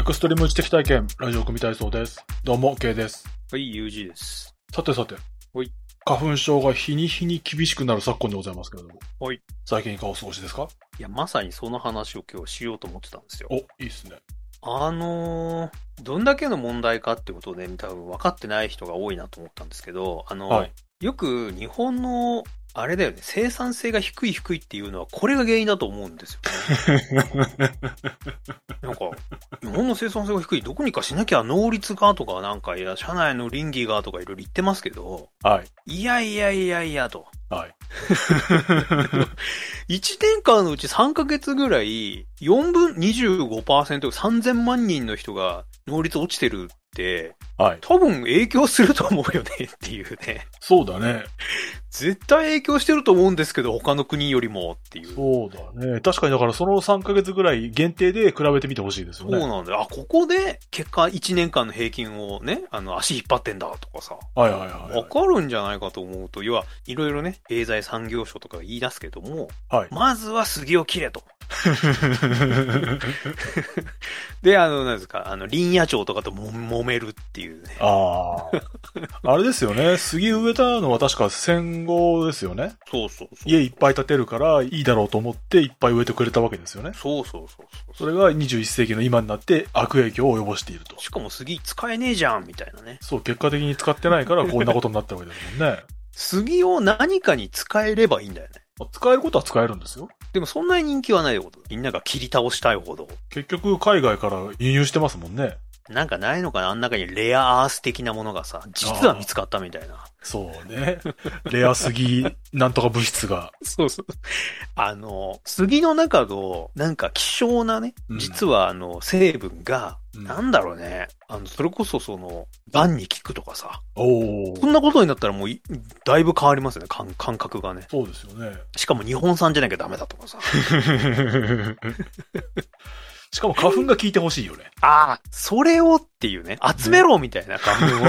クストリーム知的体験、ラジオ組体操です。どうも、K です。 はい、UG です。 さてさて。 はい。 花粉症が日に日に厳しくなる昨今でございますけれども。 はい。 最近いかがお過ごしですか？ いや、まさにその話を今日しようと思ってたんですよ。 お、いいっすね。 どんだけの問題かってことをね、多分分かってない人が多いなと思ったんですけど、 はい。 よく日本の、あれだよね、生産性が低いっていうのは、これが原因だと思うんですよね。なんか、日本の生産性が低い、どこにかしなきゃ能率がとか、なんか、いや、社内の倫理がとかいろいろ言ってますけど、 はい。 いやいやいやいやと。 はい。 1年間のうち3ヶ月ぐらい、4分25%、3000万人の人が能率落ちてるって、 はい。 多分影響すると思うよねっていうね。 そうだね。 絶対影響してると思うんですけど、他の国よりもっていう。 そうだね。確かにだからその3ヶ月ぐらい限定で比べてみてほしいですよね。 そうなんだよ。あ、ここで結果1年間の平均をね、足引っ張ってんだとかさ。 はいはいはい、 わかるんじゃないかと思うと、要は、いろいろね、経済産業省とかが言い出すけども、 はい。 まずは杉を切れと。で、なんですか、林野庁とかと揉めるっていうね。 ああ。あれですよね。杉植えたのは確か戦後ですよね。 そうそうそう。 家いっぱい建てるからいいだろうと思っていっぱい植えてくれたわけですよね。 そうそうそうそう。 それが21世紀の今になって悪影響を及ぼしていると。 しかも杉使えねえじゃんみたいなね。 そう、結果的に使ってないからこんなことになったわけですもんね。 杉を何かに使えればいいんだよね。 使えることは使えるんですよ。 でもそんなに人気はないこと。みんなが切り倒したいほど。 結局海外から輸入してますもんね。 なんかないのかな、あん中にレアアース的なものがさ、実は見つかったみたいな。 そうね。レアすぎ、なんとか物質が。 そうそう。杉の中の、なんか希少なね、実は成分が、なんだろうね、それこそ癌に効くとかさ。こんなことになったらもう、だいぶ変わりますよね、感覚がね。 そうですよね。 しかも日本産じゃなきゃダメだとかさ。 しかも花粉が効いてほしいよね。 ああ、それをっていうね、集めろみたいな花粉を。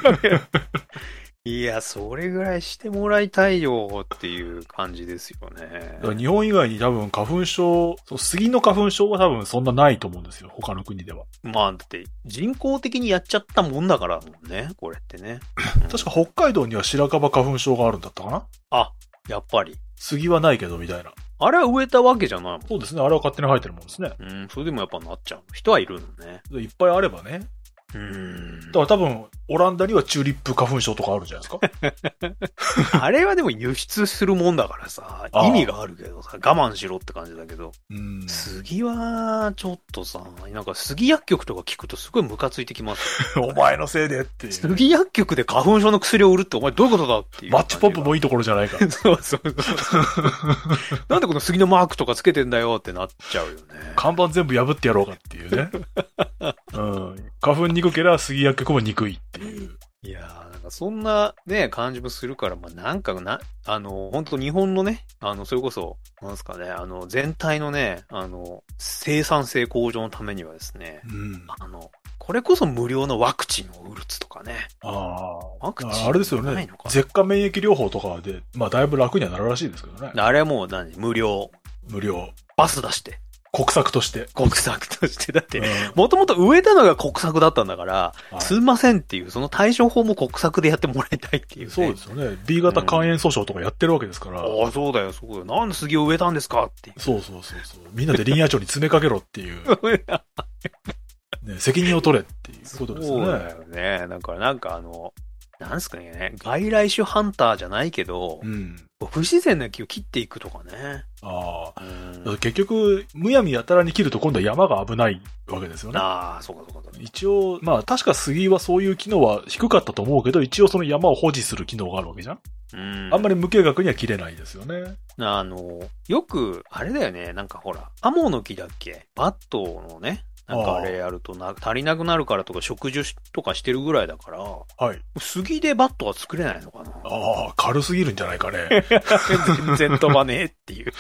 いや、それぐらいしてもらいたいよっていう感じですよね。 だから日本以外に多分花粉症、杉の花粉症は多分そんなないと思うんですよ。他の国では。 まあ、だって人工的にやっちゃったもんだからもんね、これってね。 確か北海道には白樺花粉症があるんだったかな？ あ、やっぱり。 杉はないけどみたいな。 あれは植えたわけじゃないもん。 そうですね。あれは勝手に生えてるもんですね。 それでもやっぱなっちゃう人はいるのね。 いっぱいあればね。だから多分、オランダにはチューリップ花粉症とかあるんじゃないですか。あれはでも輸出するもんだからさ、意味があるけどさ、我慢しろって感じだけど。杉は、ちょっとさ、なんか杉薬局とか聞くとすごいムカついてきます。 お前のせいでっていう。 杉薬局で花粉症の薬を売るってお前どういうことだっていう。 マッチポップもいいところじゃないか。 そうそう。なんでこの杉のマークとかつけてんだよってなっちゃうよね。 看板全部破ってやろうかっていうね。花粉憎ければ杉薬局も憎いっていう。 いやー、なんかそんなね、感じもするから、まあ、なんか本当日本のね、それこそ、なんですかね、全体のね、生産性向上のためにはですね、これこそ無料のワクチンを打つとかね。ワクチンあれですよね。舌下免疫療法とかで、まあだいぶ楽にはなるらしいですけどね。 あれはもう無料。 無料。 バス出して。 国策として。 国策として。だって、もともと植えたのが国策だったんだから、すいませんっていう、その対処法も国策でやってもらいたいっていう、ね。 そうですよね。B 型肝炎訴訟とかやってるわけですから。 ああ、そうだよ、そうだよ。なんで杉を植えたんですかっていう。 そう。みんなで林野庁に詰めかけろっていう。ね、責任を取れっていうことですよね。 そうだよね。なんかなんすかね、外来種ハンターじゃないけど、不自然な木を切っていくとかね。結局、むやみやたらに切ると今度は山が危ないわけですよね。 そうか。 一応、まあ確か杉はそういう機能は低かったと思うけど、一応その山を保持する機能があるわけじゃん。あんまり無計画には切れないですよね。 よく、あれだよね、なんかほら、ハモの木だっけ？バットのね、なんかあれやると足りなくなるからとか植樹とかしてるぐらいだから、杉でバットは作れないのかな。 軽すぎるんじゃないかね。 全然飛ばねえっていう。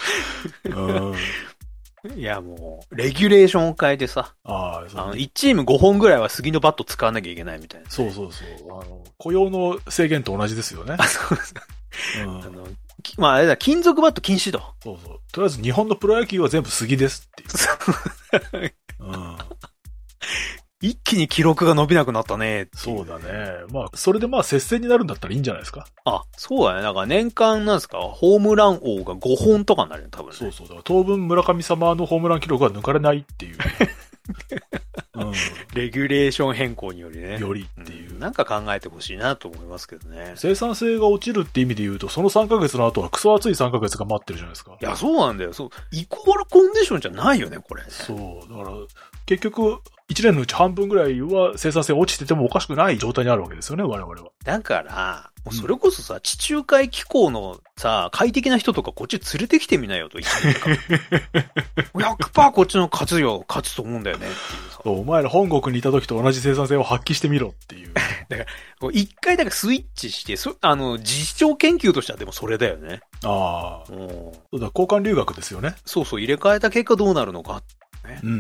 いやもう、レギュレーションを変えてさ、1チーム5本ぐらいは杉のバット使わなきゃいけないみたいな、ね。 そう。雇用の制限と同じですよね。 そうです。まああれだ、金属バット禁止と。 そう。とりあえず日本のプロ野球は全部杉ですっていう。 一気に記録が伸びなくなったね。 そうだね。まあ、それでまあ接戦になるんだったらいいんじゃないですか。 あ、そうだね。なんか年間なんですか、ホームラン王が5本とかになるよ、多分ね。 そうそう。だから当分村上様のホームラン記録が抜かれないっていう。うん、 レギュレーション変更によりね。 よりっていう。 なんか考えてほしいなと思いますけどね。 生産性が落ちるって意味で言うと、その3ヶ月の後はクソ暑い3ヶ月が待ってるじゃないですか。 いや、そうなんだよ。そう。イコールコンディションじゃないよね、これ、ね。 そう。だから、結局、1年のうち半分ぐらいは生産性落ちててもおかしくない状態にあるわけですよね、我々は。 だから、もうそれこそさ、地中海気候のさ、快適な人とかこっち連れてきてみなよと言って100% こっちの勝つと思うんだよねっていうさ。 そう、お前ら本国にいた時と同じ生産性を発揮してみろっていう。 だから、一回だからスイッチして、実証研究としてはでもそれだよね。 ああ。そうだ、交換留学ですよね。 そうそう、入れ替えた結果どうなるのか、 ね。うんうん。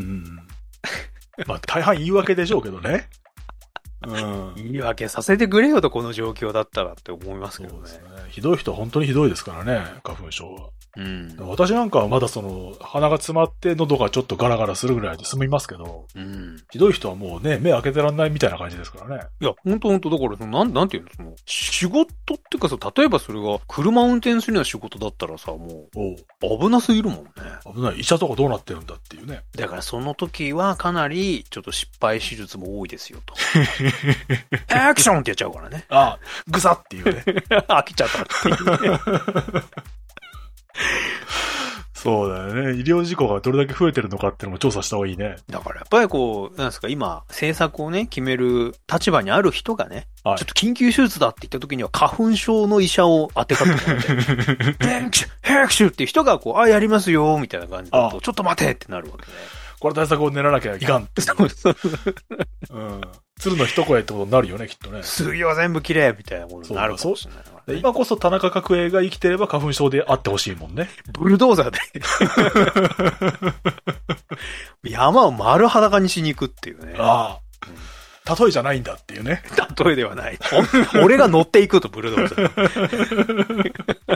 まあ、大半言い訳でしょうけどね。うん。 言い訳させてくれよと、この状況だったらって思いますけどね。そうですね。 ひどい人は本当にひどいですからね、花粉症は。 うん。 私なんかはまだ鼻が詰まって喉がちょっとガラガラするぐらいで済みますけど、 うん。 ひどい人はもうね、目開けてらんないみたいな感じですからね。 いや、ほんと、だから、なんていうの、仕事っていうかさ、例えばそれが車運転するような仕事だったらさ、もう、危なすぎるもんね。 危ない。医者とかどうなってるんだっていうね。 だからその時はかなり、ちょっと失敗手術も多いですよと。アクションってやっちゃうからね。 ああ、ぐさっていうね。 飽きちゃったっていう、ね。 そうだよね。医療事故がどれだけ増えてるのかっていうのも調査した方がいいね。 だからやっぱりこう、なんですか、今、政策をね、決める立場にある人がね、はい、ちょっと緊急手術だって言った時には花粉症の医者を当てかってもらって、ヘクシュっていう人がこう、やりますよ、みたいな感じだと、ちょっと待てってなるわけね。 これ対策を練らなきゃいかんって。そう。うん。鶴の一声ってことになるよね、きっとね。 杉は全部綺麗みたいなことになるかもしれない、ね。 今こそ田中角栄が生きてれば花粉症であってほしいもんね。 ブルドーザーで。山を丸裸にしに行くっていうね。 ああ。例えじゃないんだっていうね。 例えではない。俺が乗っていくと、ブルドーザー。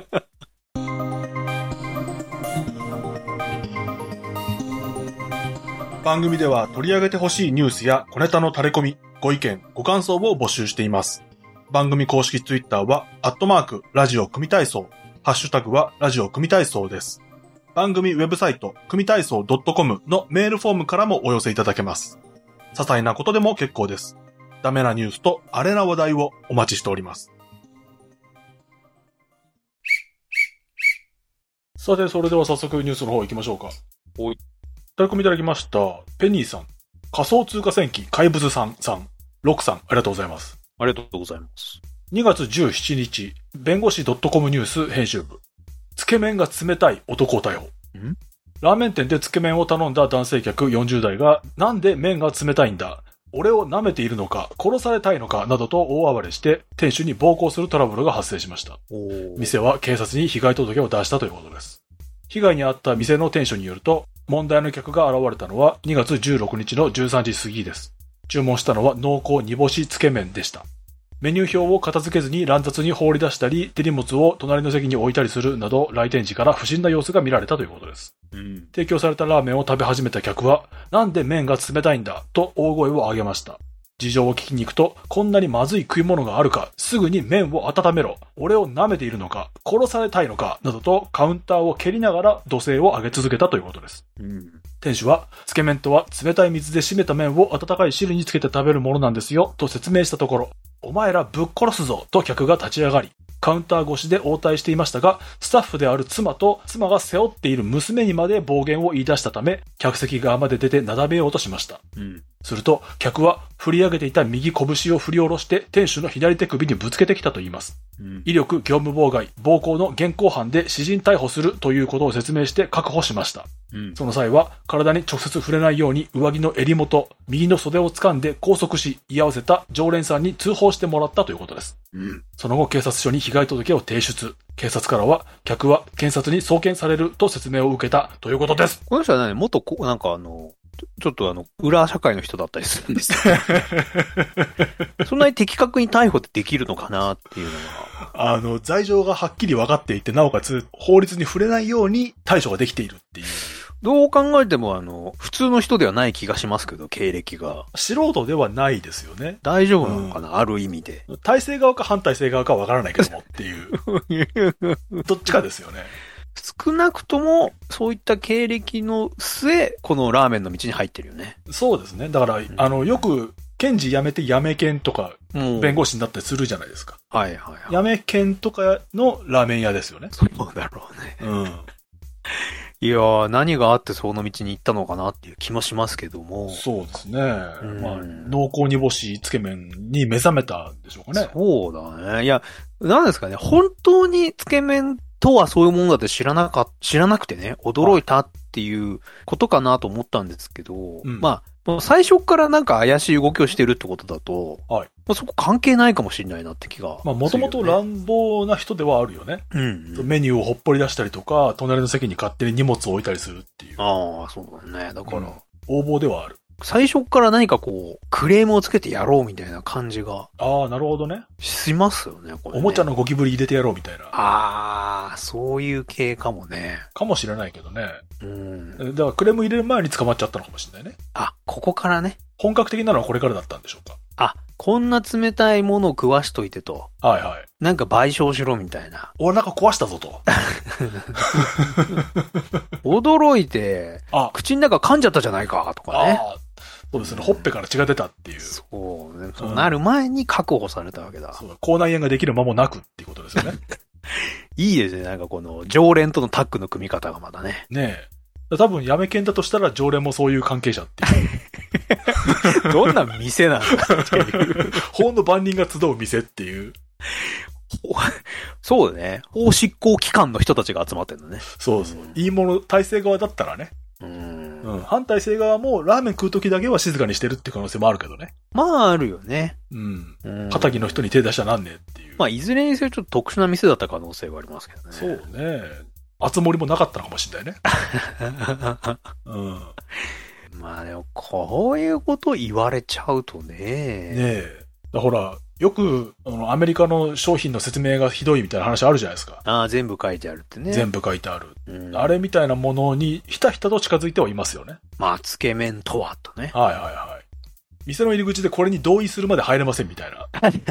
番組では取り上げてほしいニュースや小ネタの垂れ込み、ご意見、ご感想を募集しています。番組公式ツイッターは、ラジオ組体操、ハッシュタグはラジオ組体操です。番組ウェブサイト、組体操 .com のメールフォームからもお寄せいただけます。些細なことでも結構です。ダメなニュースとアレな話題をお待ちしております。さて、それでは早速ニュースの方行きましょうか。 おい。 垂れ込みいただきました。ペニーさん。仮想通貨戦記怪物さん、ロクさん、ありがとうございます。 ありがとうございます。 2月17日、弁護士 .com ニュース編集部。つけ麺が冷たい男を逮捕。ラーメン店でつけ麺を頼んだ男性客40代が、なんで麺が冷たいんだ、俺を舐めているのか、殺されたいのか、などと大暴れして、店主に暴行するトラブルが発生しました。店は警察に被害届を出したということです。被害に遭った店の店主によると、問題の客が現れたのは2月16日の13時過ぎです。注文したのは濃厚煮干しつけ麺でした。メニュー表を片付けずに乱雑に放り出したり、手荷物を隣の席に置いたりするなど、来店時から不審な様子が見られたということです。提供されたラーメンを食べ始めた客は、なんで麺が冷たいんだと大声を上げました。事情を聞きに行くと、こんなにまずい食い物があるか、すぐに麺を温めろ、俺を舐めているのか、殺されたいのか、などとカウンターを蹴りながら怒声を上げ続けたということです。店主は、つけ麺とは冷たい水で締めた麺を温かい汁につけて食べるものなんですよ、と説明したところ、お前らぶっ殺すぞ、と客が立ち上がり、カウンター越しで応対していましたが、スタッフである妻と妻が背負っている娘にまで暴言を言い出したため、客席側まで出てなだめようとしました。すると、客は振り上げていた右拳を振り下ろして店主の左手首にぶつけてきたといいます。威力業務妨害、暴行の現行犯で私人逮捕するということを説明して確保しました。その際は、体に直接触れないように上着の襟元、右の袖を掴んで拘束し、居合わせた常連さんに通報してもらったということです。その後、警察署に被害届を提出。警察からは、客は検察に送検されると説明を受けたということです。 この人はね、元なんかちょっと裏社会の人だったりするんですよ。そんなに的確に逮捕ってできるのかなっていうのは。罪状がはっきり分かっていて、なおかつ法律に触れないように対処ができているっていう。 どう考えても普通の人ではない気がしますけど、経歴が。 素人ではないですよね。 大丈夫なのかな、ある意味で。 体制側か反体制側かわからないけどもっていう。どっちかですよね。 少なくとも、そういった経歴の末、このラーメンの道に入ってるよね。 そうですね。だから、よく、検事辞めて辞め検とか、弁護士になったりするじゃないですか。 はいはいはい。 辞め検とかのラーメン屋ですよね。 そうだろうね。うん。いやー、何があってその道に行ったのかなっていう気もしますけども。 そうですね。まあ、濃厚煮干しつけ麺に目覚めたんでしょうかね。 そうだね。いや、なんですかね。本当につけ麺とはそういうものだって知らなくてね、驚いたっていうことかなと思ったんですけど、まあ、最初からなんか怪しい動きをしてるってことだと、はい。まあ、そこ関係ないかもしれないなって気が、ね。 まあ、もともと乱暴な人ではあるよね。メニューをほっぽり出したりとか、隣の席に勝手に荷物を置いたりするっていう。 ああ、そうだね。だから、 横暴ではある。 最初から何かこう、クレームをつけてやろうみたいな感じが。 ああ、なるほどね。 しますよね、これ、ね。 おもちゃのゴキブリ入れてやろうみたいな。 ああ、そういう系かもね。 かもしれないけどね。だからクレーム入れる前に捕まっちゃったのかもしれないね。 あ、ここからね。 本格的なのはこれからだったんでしょうか。 あ、こんな冷たいものを食わしといてと。 はいはい。 なんか賠償しろみたいな。 俺なんか壊したぞと。 驚いて、口の中噛んじゃったじゃないかとかね。 そうですね。ほっぺから血が出たっていう。 そうね。そうなる前に確保されたわけだ。 そうだ。口内炎ができる間もなくっていうことですよね。 いいですね。なんかこの常連とのタッグの組み方がまだね。 ねえ。多分、やめ犬だとしたら常連もそういう関係者っていう。 どんな店なんだっていう。 法の番人が集う店っていう。 そうだね。法執行機関の人たちが集まってるのね。 そうそう。いいもの、体制側だったらね。反体制側もラーメン食うときだけは静かにしてるって可能性もあるけどね。 まあ、あるよね。 仇の人に手出しちゃなんねえっていう。 まあ、いずれにせよちょっと特殊な店だった可能性はありますけどね。 そうね。熱盛もなかったのかもしれないね。 まあでも、こういうこと言われちゃうとね。ねえ。ほら、よく、アメリカの商品の説明がひどいみたいな話あるじゃないですか。 ああ、全部書いてあるってね。 全部書いてある。あれみたいなものに、ひたひたと近づいてはいますよね。 まあ、つけ麺とはとね。 はいはいはい。店の入り口でこれに同意するまで入れませんみたいな。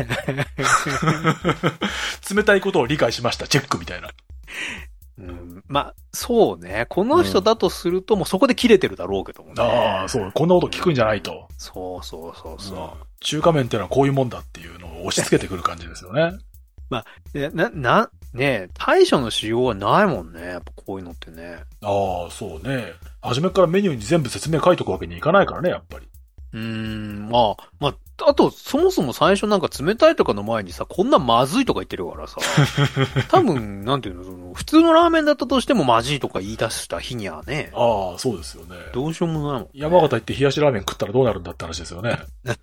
冷たいことを理解しました、チェックみたいな。 まあ、そうね。この人だとすると、もうそこで切れてるだろうけどもね。 ああ、そう。こんなこと聞くんじゃないと。 そうそうそうそう。 中華麺ってのはこういうもんだっていうのを押し付けてくる感じですよね。 まあ、ね対処のしようはないもんね。やっぱこういうのってね。 ああ、そうね。初めからメニューに全部説明書いとくわけにいかないからね、やっぱり。 まあ、あと、そもそも最初なんか冷たいとかの前にさ、こんなまずいとか言ってるからさ、多分、なんていうの、普通のラーメンだったとしてもまずいとか言い出した日にはね。 ああ、そうですよね。 どうしようもないもん、ね。 山形行って冷やしラーメン食ったらどうなるんだって話ですよね。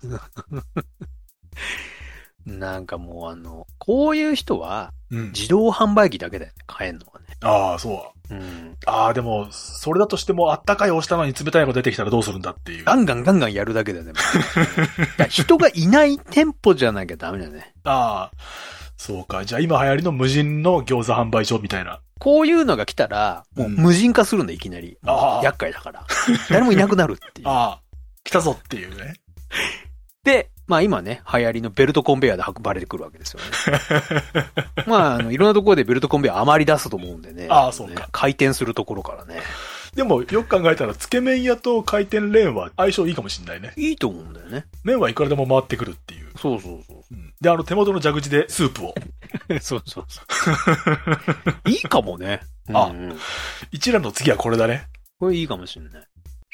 なんかもうこういう人は、自動販売機だけだよね、買えんのはね。 ああ、そう。ああ、でも、それだとしても、あったかい押したのに冷たいの出てきたらどうするんだっていう。 ガンガンやるだけだよね。人がいない店舗じゃなきゃダメだよね。 ああ、そうか。じゃあ今流行りの無人の餃子販売所みたいな。 こういうのが来たら、もう無人化するんだ、いきなり。厄介だから。誰もいなくなるっていう。 ああ、来たぞっていうね。 で、まあ今ね、流行りのベルトコンベヤーで運ばれてくるわけですよね。まあ、いろんなところでベルトコンベヤー余り出すと思うんでね。 ああ、そうか。 回転するところからね。 でも、よく考えたら、つけ麺屋と回転レーンは相性いいかもしれないね。 いいと思うんだよね。 麺はいくらでも回ってくるっていう。 そう。 で、手元の蛇口でスープを。 そう。いいかもね。 一覧の次はこれだね。 これいいかもしれない。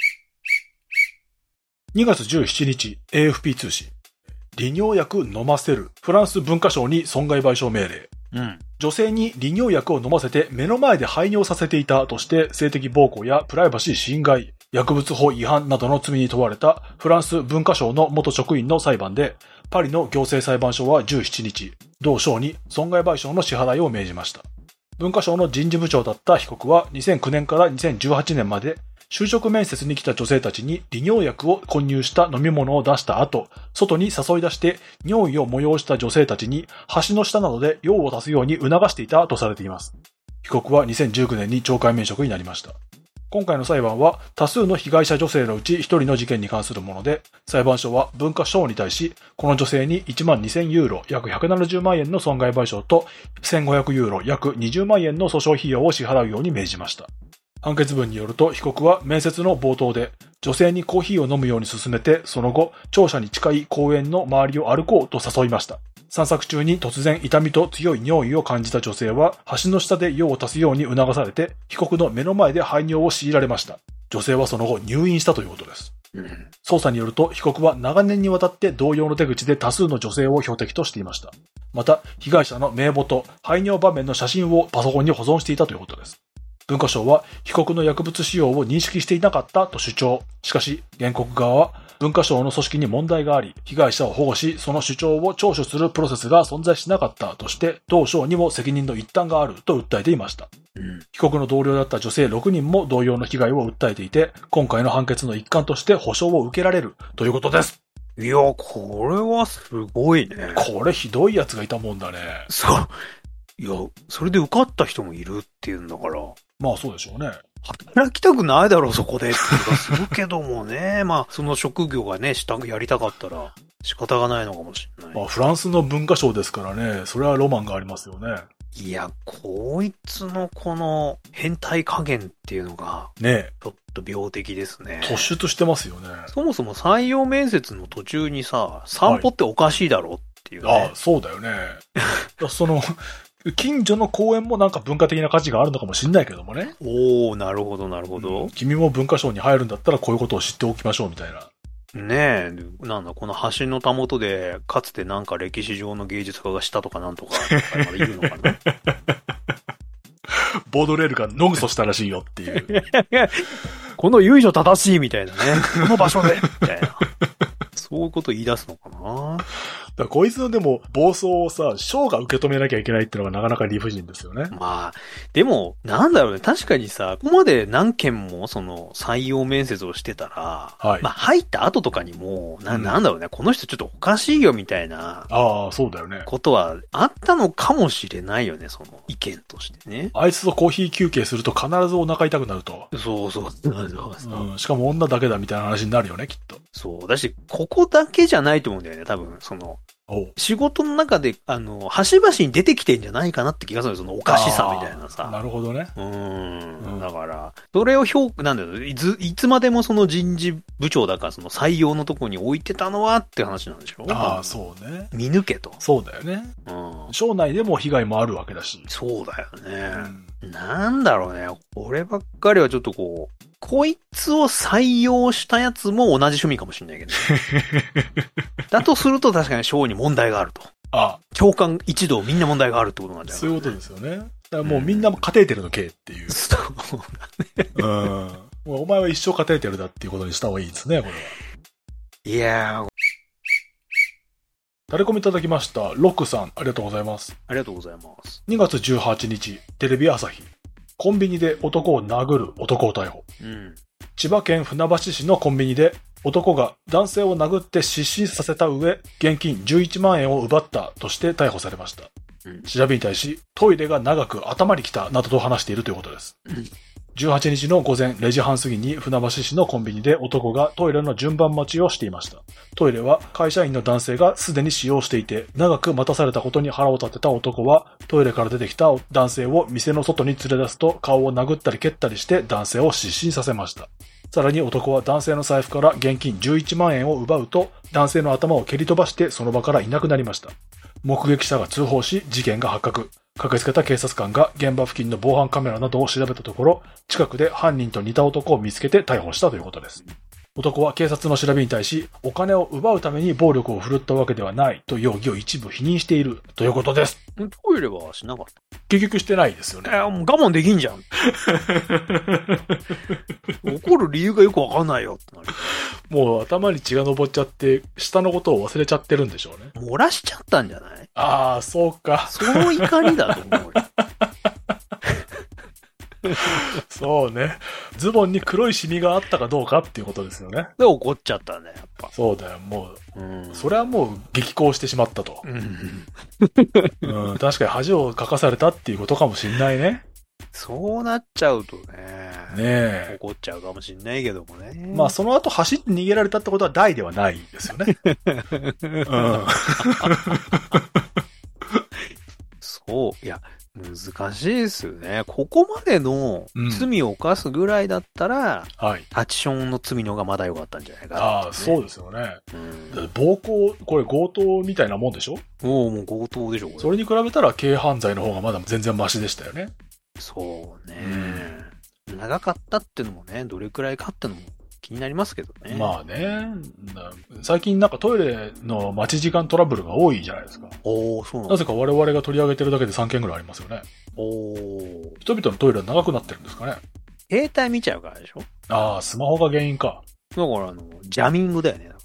2月17日、AFP 通信。利尿薬飲ませる。フランス文化省に損害賠償命令。女性に利尿薬を飲ませて目の前で排尿させていたとして性的暴行やプライバシー侵害、薬物法違反などの罪に問われたフランス文化省の元職員の裁判で、パリの行政裁判所は17日、同省に損害賠償の支払いを命じました。文化省の人事部長だった被告は2009年から2018年まで就職面接に来た女性たちに利尿薬を混入した飲み物を出した後、外に誘い出して尿意を催した女性たちに橋の下などで用を足すように促していたとされています。被告は2019年に懲戒免職になりました。 今回の裁判は多数の被害者女性のうち1人の事件に関するもので、裁判所は文化省に対し、この女性に1万2000ユーロ約170万円の損害賠償と1500ユーロ約20万円の訴訟費用を支払うように命じました。判決文によると被告は面接の冒頭で女性にコーヒーを飲むように勧めて、その後庁舎に近い公園の周りを歩こうと誘いました。散策中に突然痛みと強い尿意を感じた女性は橋の下で用を足すように促されて被告の目の前で排尿を強いられました。女性はその後入院したということです。捜査によると被告は長年にわたって同様の手口で多数の女性を標的としていました。また被害者の名簿と排尿場面の写真をパソコンに保存していたということです。文化省は被告の薬物使用を認識していなかったと主張。しかし原告側は文化省の組織に問題があり、被害者を保護し、その主張を聴取するプロセスが存在しなかったとして、同省にも責任の一端があると訴えていました。被告の同僚だった女性6人も同様の被害を訴えていて、今回の判決の一環として保証を受けられるということです。 いや、これはすごいね。 これひどいやつがいたもんだね。 そう。いや、それで受かった人もいるっていうんだから。 まあそうでしょうね。 働きたくないだろう、そこでって気がするけどもね。まあ、その職業がね、やりたかったら仕方がないのかもしれない。 まあフランスの文化省ですからね、それはロマンがありますよね。 いや、こいつのこの変態加減っていうのが、 ね、 ちょっと病的ですね。 突出してますよね。 そもそも採用面接の途中にさ、散歩っておかしいだろっていうね。 ああ、そうだよね。その、近所の公園もなんか文化的な価値があるのかもしれないけどもね。 おー、なるほど、なるほど。 君も文化省に入るんだったらこういうことを知っておきましょうみたいな。 ねえ、なんだ、この橋のたもとで、かつてなんか歴史上の芸術家がしたとかなんとか、いるのかなボードレールがノグソしたらしいよっていう。 この由緒正しいみたいなね。この場所でみたいな。そういうこと言い出すのかな。 だからこいつのでも暴走をさ、省が受け止めなきゃいけないっていうのがなかなか理不尽ですよね。 まあ、でも、なんだろうね。確かにさ、ここまで何件もその採用面接をしてたら、 はい、 まあ入った後とかにも、なんだろうね。この人ちょっとおかしいよみたいな。 ああ、そうだよね。 ことはあったのかもしれないよね。その意見としてね。 あいつとコーヒー休憩すると必ずお腹痛くなると。 そうそう。 しかも女だけだみたいな話になるよね、きっと。 そう。だし、ここだけじゃないと思うんだよね。多分、その、仕事の中で、端々に出てきてんじゃないかなって気がするよ。そのおかしさみたいなさ。 なるほどね。 だから、それをなんだよ、いつまでもその人事部長だから、その採用のとこに置いてたのはって話なんでしょ。 ああ、そうね。 見抜けと。 そうだよね。省内でも被害もあるわけだし。 そうだよね。なんだろうね。こればっかりはちょっとこいつを採用したやつも同じ趣味かもしれないけど、ね。だとすると確かに省に問題があると。 ああ。 教官一同みんな問題があるってことなんじゃないかな、ね。 そういうことですよね。だからもうみんなカテーテルの刑っていう。 そうだね。 お前は一生カテーテルだっていうことにした方がいいですね、これは。 いやー。 タレコミいただきました。ロックさん、ありがとうございます。 ありがとうございます。 2月18日、テレビ朝日。コンビニで男を殴る男を逮捕。千葉県船橋市のコンビニで男が男性を殴って失神させた上、現金11万円を奪ったとして逮捕されました。調べに対し、トイレが長く頭に来たなどと話しているということです。18日の午前0時半過ぎに船橋市のコンビニで男がトイレの順番待ちをしていました。トイレは会社員の男性がすでに使用していて、長く待たされたことに腹を立てた男は、トイレから出てきた男性を店の外に連れ出すと顔を殴ったり蹴ったりして男性を失神させました。さらに男は男性の財布から現金11万円を奪うと、男性の頭を蹴り飛ばしてその場からいなくなりました。目撃者が通報し、事件が発覚。駆けつけた警察官が現場付近の防犯カメラなどを調べたところ、近くで犯人と似た男を見つけて逮捕したということです。男は警察の調べに対し、お金を奪うために暴力を振るったわけではないと容疑を一部否認しているということです。 トイレはしなかった？ 結局してないですよね。 もう我慢できんじゃん。怒る理由がよくわかんないよってなる。 もう頭に血が上っちゃって、下のことを忘れちゃってるんでしょうね。 漏らしちゃったんじゃない？ ああ、そうか。 その怒りだと思うよ。 そうね。ズボンに黒いシミがあったかどうかっていうことですよね。 で、怒っちゃったね、やっぱ。 そうだよ、もう。それはもう激高してしまったと。確かに恥をかかされたっていうことかもしんないね。 そうなっちゃうとね。 ねえ。 怒っちゃうかもしんないけどもね。 まあその後走って逃げられたってことは大ではないですよね。うん。 そう。いや、難しいですよね。ここまでの罪を犯すぐらいだったら、 はい。 タッチションの罪の方がまだ良かったんじゃないかな、ね。 ああ、そうですよね。 うん、 だって暴行、これ強盗みたいなもんでしょ？ もう強盗でしょ、これ。 それに比べたら軽犯罪の方がまだ全然マシでしたよね。 そうね、長かったってのもね、どれくらいかってのも気になりますけどね。 まあね。最近なんかトイレの待ち時間トラブルが多いじゃないですか。 おー、そうなんなぜか我々が取り上げてるだけで3件ぐらいありますよね。 おー。 人々のトイレは長くなってるんですかね。 携帯見ちゃうからでしょ？ ああ、スマホが原因か。 だからジャミングだよね。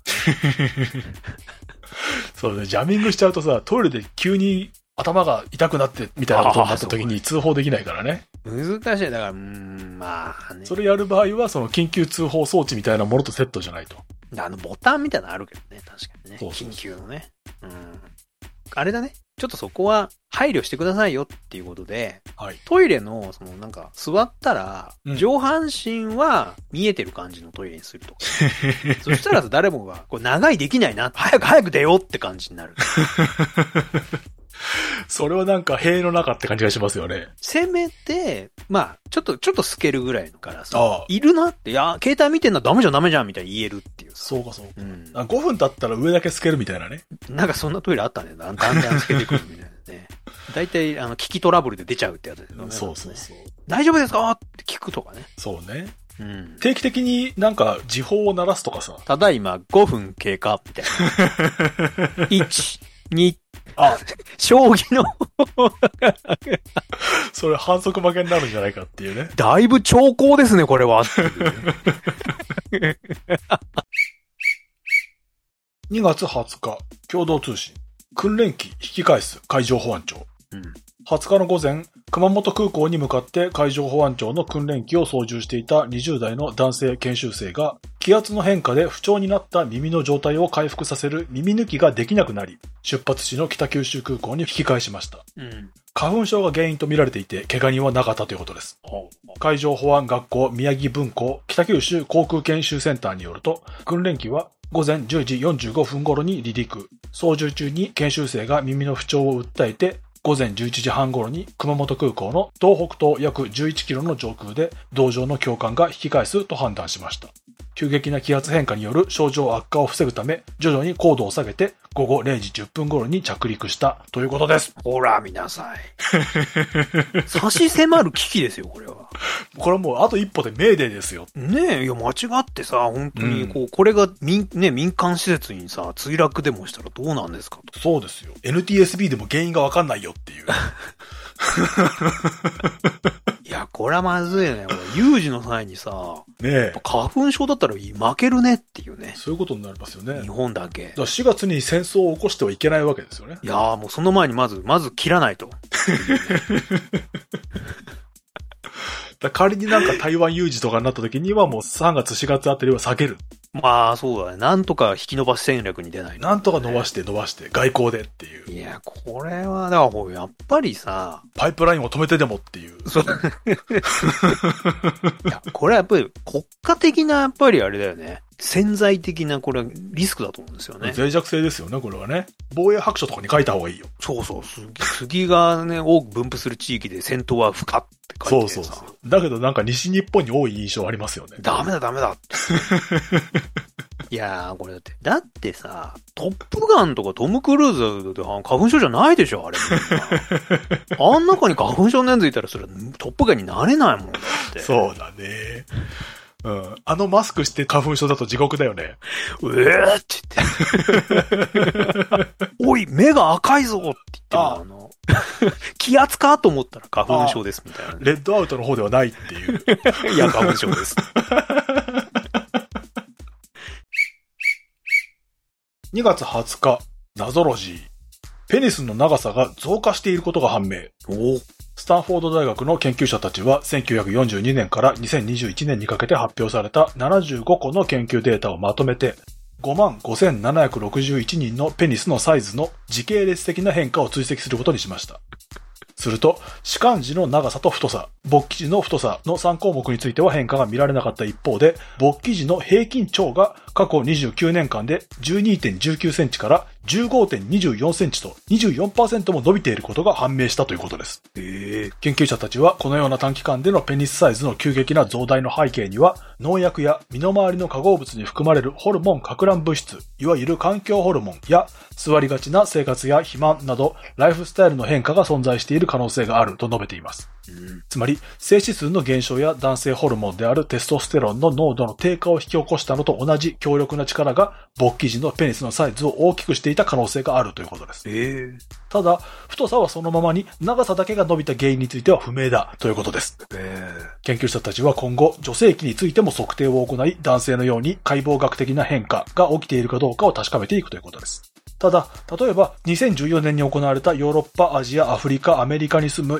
そうね、ジャミングしちゃうとさ、トイレで急に頭が痛くなってみたいなことになった時に通報できないからね。 難しい。だから、まあね。 それやる場合は、その緊急通報装置みたいなものとセットじゃないと。 ボタンみたいなのあるけどね、確かにね。 そうそうそう緊急のね。あれだね。ちょっとそこは配慮してくださいよっていうことで、 はい、 トイレの、なんか、座ったら、上半身は見えてる感じのトイレにするとか。そしたら誰もが、これ長いできないな、早く出ようって感じになる。 それはなんか塀の中って感じがしますよね。 せめて、まあ、ちょっと透けるぐらいのからさ、いるなって、いや、携帯見てんのダメじゃんみたいに言えるっていう。 そうかそうか。5分経ったら上だけ透けるみたいなね。 なんかそんなトイレあったね。だんだん透けてくるみたいなね。大体、機器トラブルで出ちゃうってやつですよね。 そうそうそう。 大丈夫ですかって聞くとかね。 そうね。定期的になんか時報を鳴らすとかさ。 ただいま5分経過みたいな。1、2、将棋のそれ反則負けになるんじゃないかっていうね。 だいぶ長考ですね、これは。 2月20日、共同通信。訓練機引き返す海上保安庁。20日の午前、熊本空港に向かって海上保安庁の訓練機を操縦していた20代の男性研修生が、気圧の変化で不調になった耳の状態を回復させる耳抜きができなくなり、出発地の北九州空港に引き返しました。花粉症が原因と見られていて、怪我人はなかったということです。海上保安学校宮城分校北九州航空研修センターによると、訓練機は午前10時45分頃に離陸。操縦中に研修生が耳の不調を訴えて、午前11時半頃に熊本空港の東北東約11キロの上空で同乗の教官が引き返すと判断しました。急激な気圧変化による症状悪化を防ぐため、徐々に高度を下げて午後0時10分頃に着陸したということです。 ほら、見なさい。差し迫る危機ですよ、これは。 これはもうあと一歩でメーデーですよ。 ねえ、いや、間違ってさ、本当に、これが民間施設にさ、墜落でもしたらどうなんですかと。 そうですよ。NTSB でも原因がわかんないよっていう。 いや、これはまずいよね。有事の際にさ、ねえ。花粉症だったら負けるねっていうね。 そういうことになりますよね。 日本だけ。 だから4月に戦争を起こしてはいけないわけですよね。 いやーもうその前にまず切らないと。 仮になんか台湾有事とかになった時にはもう3月4月あたりは避ける。 まあそうだね。なんとか引き伸ばし戦略に出ないと、ね。 なんとか伸ばして外交でっていう。 いや、これは、だからやっぱりさ。 パイプラインを止めてでもっていう。そう。 いや、これはやっぱり国家的なやっぱりあれだよね。潜在的なこれリスクだと思うんですよね。 脆弱性ですよね、これはね。防衛白書とかに書いた方がいいよ。 そうそう。杉がね、多く分布する地域で戦闘は不可って書いてさ。 そう。だけどなんか西日本に多い印象ありますよね。 ダメだって。いやー、これだってさ、トップガンとかトム・クルーズで花粉症じゃないでしょ、あれ。あん中に花粉症のやついたらそれトップガンになれないもんだって。 そうだね。あのマスクして花粉症だと地獄だよね。 って言って。おい、目が赤いぞって言って気圧かと思ったら花粉症ですみたいな、ね。 レッドアウトの方ではないっていう。 いや、花粉症です。 2月20日、ナゾロジー。ペニスの長さが増加していることが判明。スタンフォード大学の研究者たちは1942年から2021年にかけて発表された75個の研究データをまとめて 55,761 人のペニスのサイズの時系列的な変化を追跡することにしました。 すると、弛緩時の長さと太さ、勃起時の太さの3項目については変化が見られなかった一方で、勃起時の平均長が過去29年間で 12.19 センチから15.24 センチと 24% も伸びていることが判明したということです。研究者たちはこのような短期間でのペニスサイズの急激な増大の背景には、農薬や身の回りの化合物に含まれるホルモン撹乱物質、いわゆる環境ホルモンや座りがちな生活や肥満などライフスタイルの変化が存在している可能性があると述べています。つまり、精子数の減少や男性ホルモンであるテストステロンの濃度の低下を引き起こしたのと同じ強力な力が勃起時のペニスのサイズを大きくしていた可能性があるということです。ただ、太さはそのままに長さだけが伸びた原因については不明だということです。研究者たちは今後、女性器についても測定を行い、男性のように解剖学的な変化が起きているかどうかを確かめていくということです。ただ、例えば2014年に行われたヨーロッパ、アジア、アフリカ、アメリカに住む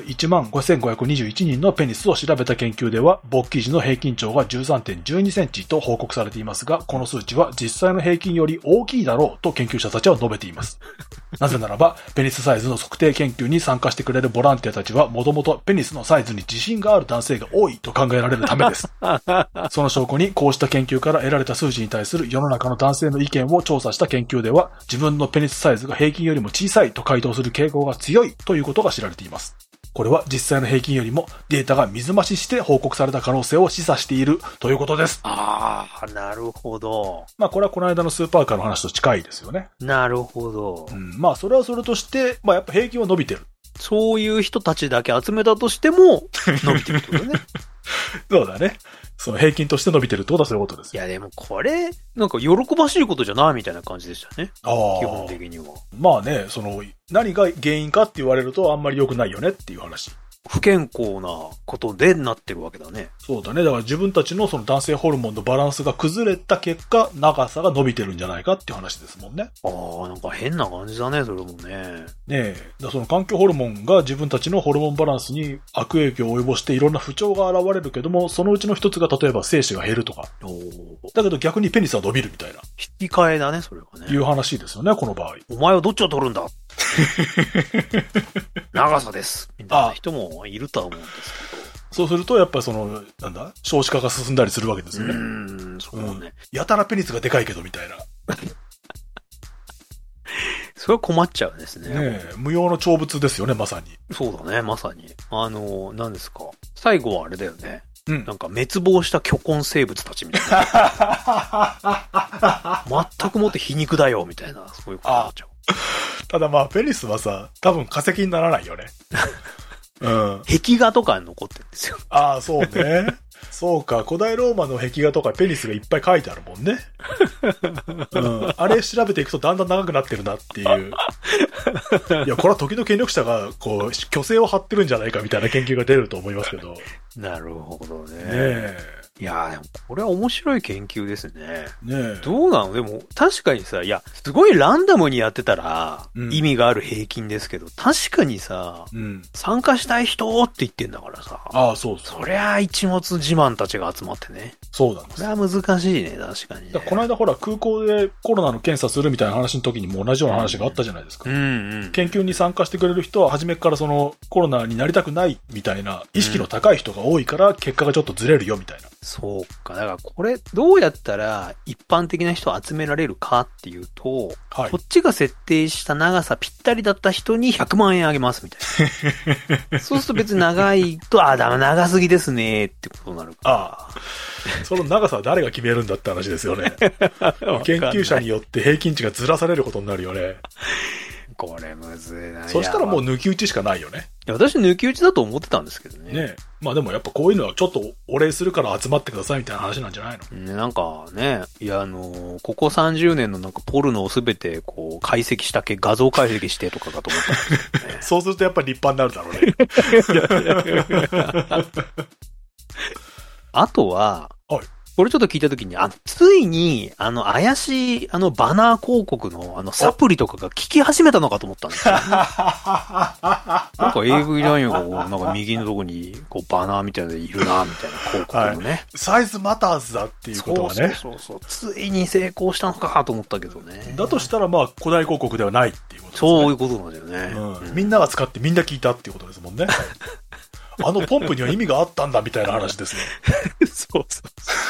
15,521 人のペニスを調べた研究では、勃起時の平均長が 13.12 センチと報告されていますが、この数値は実際の平均より大きいだろうと研究者たちは述べています。なぜならば、ペニスサイズの測定研究に参加してくれるボランティアたちは、もともとペニスのサイズに自信がある男性が多いと考えられるためです。その証拠に、こうした研究から得られた数字に対する世の中の男性の意見を調査した研究では、自分のペニスサイズが平均よりも小さいと回答する傾向が強いということが知られています。これは実際の平均よりもデータが水増しして報告された可能性を示唆しているということです。 ああ、なるほど。 まあこれはこの間のスーパーカーの話と近いですよね。 なるほど。 まあそれはそれとして、まあやっぱ平均は伸びてる。 そういう人たちだけ集めたとしても伸びてるってことね。 そうだね。その平均として伸びてるってことはそういうことですよ。 いやでもこれ、なんか喜ばしいことじゃないみたいな感じでしたね。基本的には。 まあね、何が原因かって言われるとあんまり良くないよねっていう話。 不健康なことでなってるわけだね。 そうだね。だから自分たちのその男性ホルモンのバランスが崩れた結果、長さが伸びてるんじゃないかっていう話ですもんね。 ああ、なんか変な感じだね、それもね。 ねえ。その環境ホルモンが自分たちのホルモンバランスに悪影響を及ぼしていろんな不調が現れるけども、そのうちの一つが例えば精子が減るとか。だけど逆にペニスは伸びるみたいな。 引き換えだね、それはね。 いう話ですよね、この場合。 お前はどっちを取るんだ長さです。みたいな人もいるとは思うんですけど。 そうすると、やっぱり少子化が進んだりするわけですよね。 そうね。 やたらペニスがでかいけど、みたいな。 それは困っちゃうんですね。 無用の長物ですよね、まさに。 そうだね、まさに。何ですか。最後はあれだよね。 なんか滅亡した巨根生物たちみたいな。全くもって皮肉だよ、みたいな、そういうことになっちゃう。 ただまあ、ペニスはさ、多分化石にならないよね。 壁画とかに残ってるんですよ。 ああ、そうね。そうか、古代ローマの壁画とかペニスがいっぱい書いてあるもんね。あれ調べていくとだんだん長くなってるなっていう。いや、これは時の権力者が、虚勢を張ってるんじゃないかみたいな研究が出ると思いますけど。 なるほどね。いやでもこれは面白い研究ですね。どうなの？でも確かにさ、いや、すごいランダムにやってたら意味がある平均ですけど、確かにさ、参加したい人って言ってんだからさ。 そう。 そりゃ一物自慢たちが集まってね。 そうなんです。 これは難しいね、確かにね。 この間ほら空港でコロナの検査するみたいな話の時にも同じような話があったじゃないですか。研究に参加してくれる人は初めからコロナになりたくないみたいな意識の高い人が多いから結果がちょっとずれるよみたいな。 そうか。だからこれどうやったら一般的な人を集められるかっていうと、こっちが設定した長さぴったりだった人に100万円あげますみたいな。そうすると別に長いと、長すぎですねってことになるから。 その長さは誰が決めるんだって話ですよね。研究者によって平均値がずらされることになるよね。 これむずいな。 そしたらもう抜き打ちしかないよね。 いや、私抜き打ちだと思ってたんですけどね。 まあでもやっぱこういうのはちょっとお礼するから集まってくださいみたいな話なんじゃないの？ なんかね、いやここ30年のなんかポルノをすべて解析した画像解析してとかかと思ったんですけどね。 そうするとやっぱり立派になるだろうね。 あとは、これちょっと聞いたときに、ついに、怪しい、バナー広告の、サプリとかが効き始めたのかと思ったんですよ、ね。なんか AV ラインがなんか右のとこに、バナーみたいなのでいるな、みたいな広告のね、 サイズマターズだっていうことがね。 そう。ついに成功したのかと思ったけどね。 だとしたらまあ、古代広告ではないっていうことことですね。 そういうことなんだよね。 みんなが使ってみんな聞いたっていうことですもんね。あのポンプには意味があったんだみたいな話ですよ。 そうそう。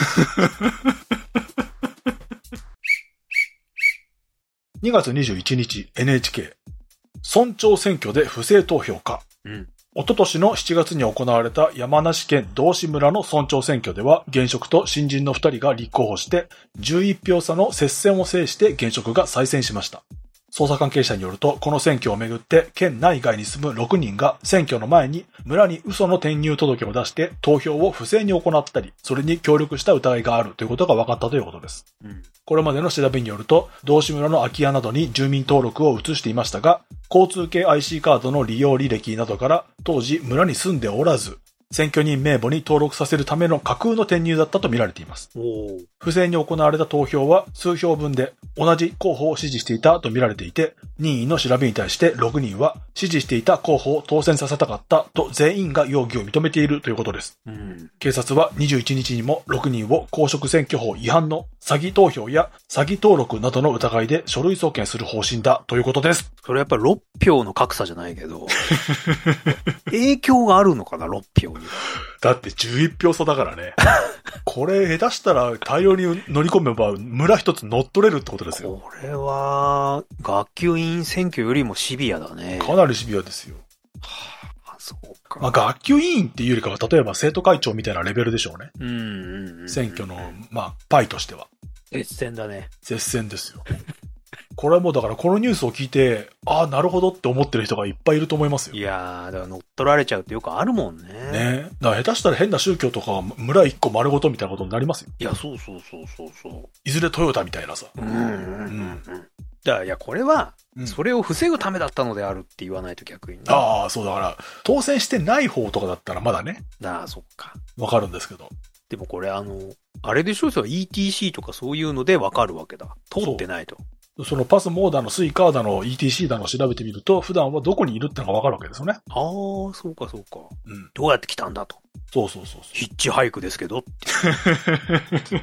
2月21日 NHK 村長選挙で不正投票か。一昨年の7月に行われた山梨県道志村の村長選挙では現職と新人の2人が立候補して11票差の接戦を制して現職が再選しました。捜査関係者によると、この選挙をめぐって県内外に住む6人が選挙の前に村に嘘の転入届を出して投票を不正に行ったり、それに協力した疑いがあるということが分かったということです。これまでの調べによると、道志村の空き家などに住民登録を移していましたが、交通系 IC カードの利用履歴などから当時村に住んでおらず、選挙人名簿に登録させるための架空の転入だったと見られています。不正に行われた投票は数票分で同じ候補を支持していたと見られていて、任意の調べに対して6人は支持していた候補を当選させたかったと全員が容疑を認めているということです。警察は21日にも6人を公職選挙法違反の詐欺投票や詐欺登録などの疑いで書類送検する方針だということです。 それやっぱり6票の格差じゃないけど、影響があるのかな、6票に。 だって11票差だからね。これ下手したら大量に乗り込めば村一つ乗っ取れるってことですよ。 これは学級委員選挙よりもシビアだね。 かなりシビアですよ。 そうか。 まあ学級委員っていうよりかは例えば生徒会長みたいなレベルでしょうね。選挙のパイとしては。 接戦だね。 接戦ですよ。これはもうだからこのニュースを聞いて、ああ、なるほどって思ってる人がいっぱいいると思いますよ。 いやー、だから乗っ取られちゃうってよくあるもんね。 ね。だから下手したら変な宗教とか村一個丸ごとみたいなことになりますよ。 いや、そう。 いずれトヨタみたいなさ。 だからいや、これは、それを防ぐためだったのであるって言わないと逆に、ね。 ああ、そうだから、当選してない方とかだったらまだね。 ああ、そっか。 わかるんですけど。 でもこれあれでしょ、ETC とかそういうのでわかるわけだ。通ってないと。 そのパスモーダのスイカーダの ETC だのを調べてみると、普段はどこにいるってのがわかるわけですよね。 ああ、そうか。どうやって来たんだと。 そう。 ヒッチハイクですけどって。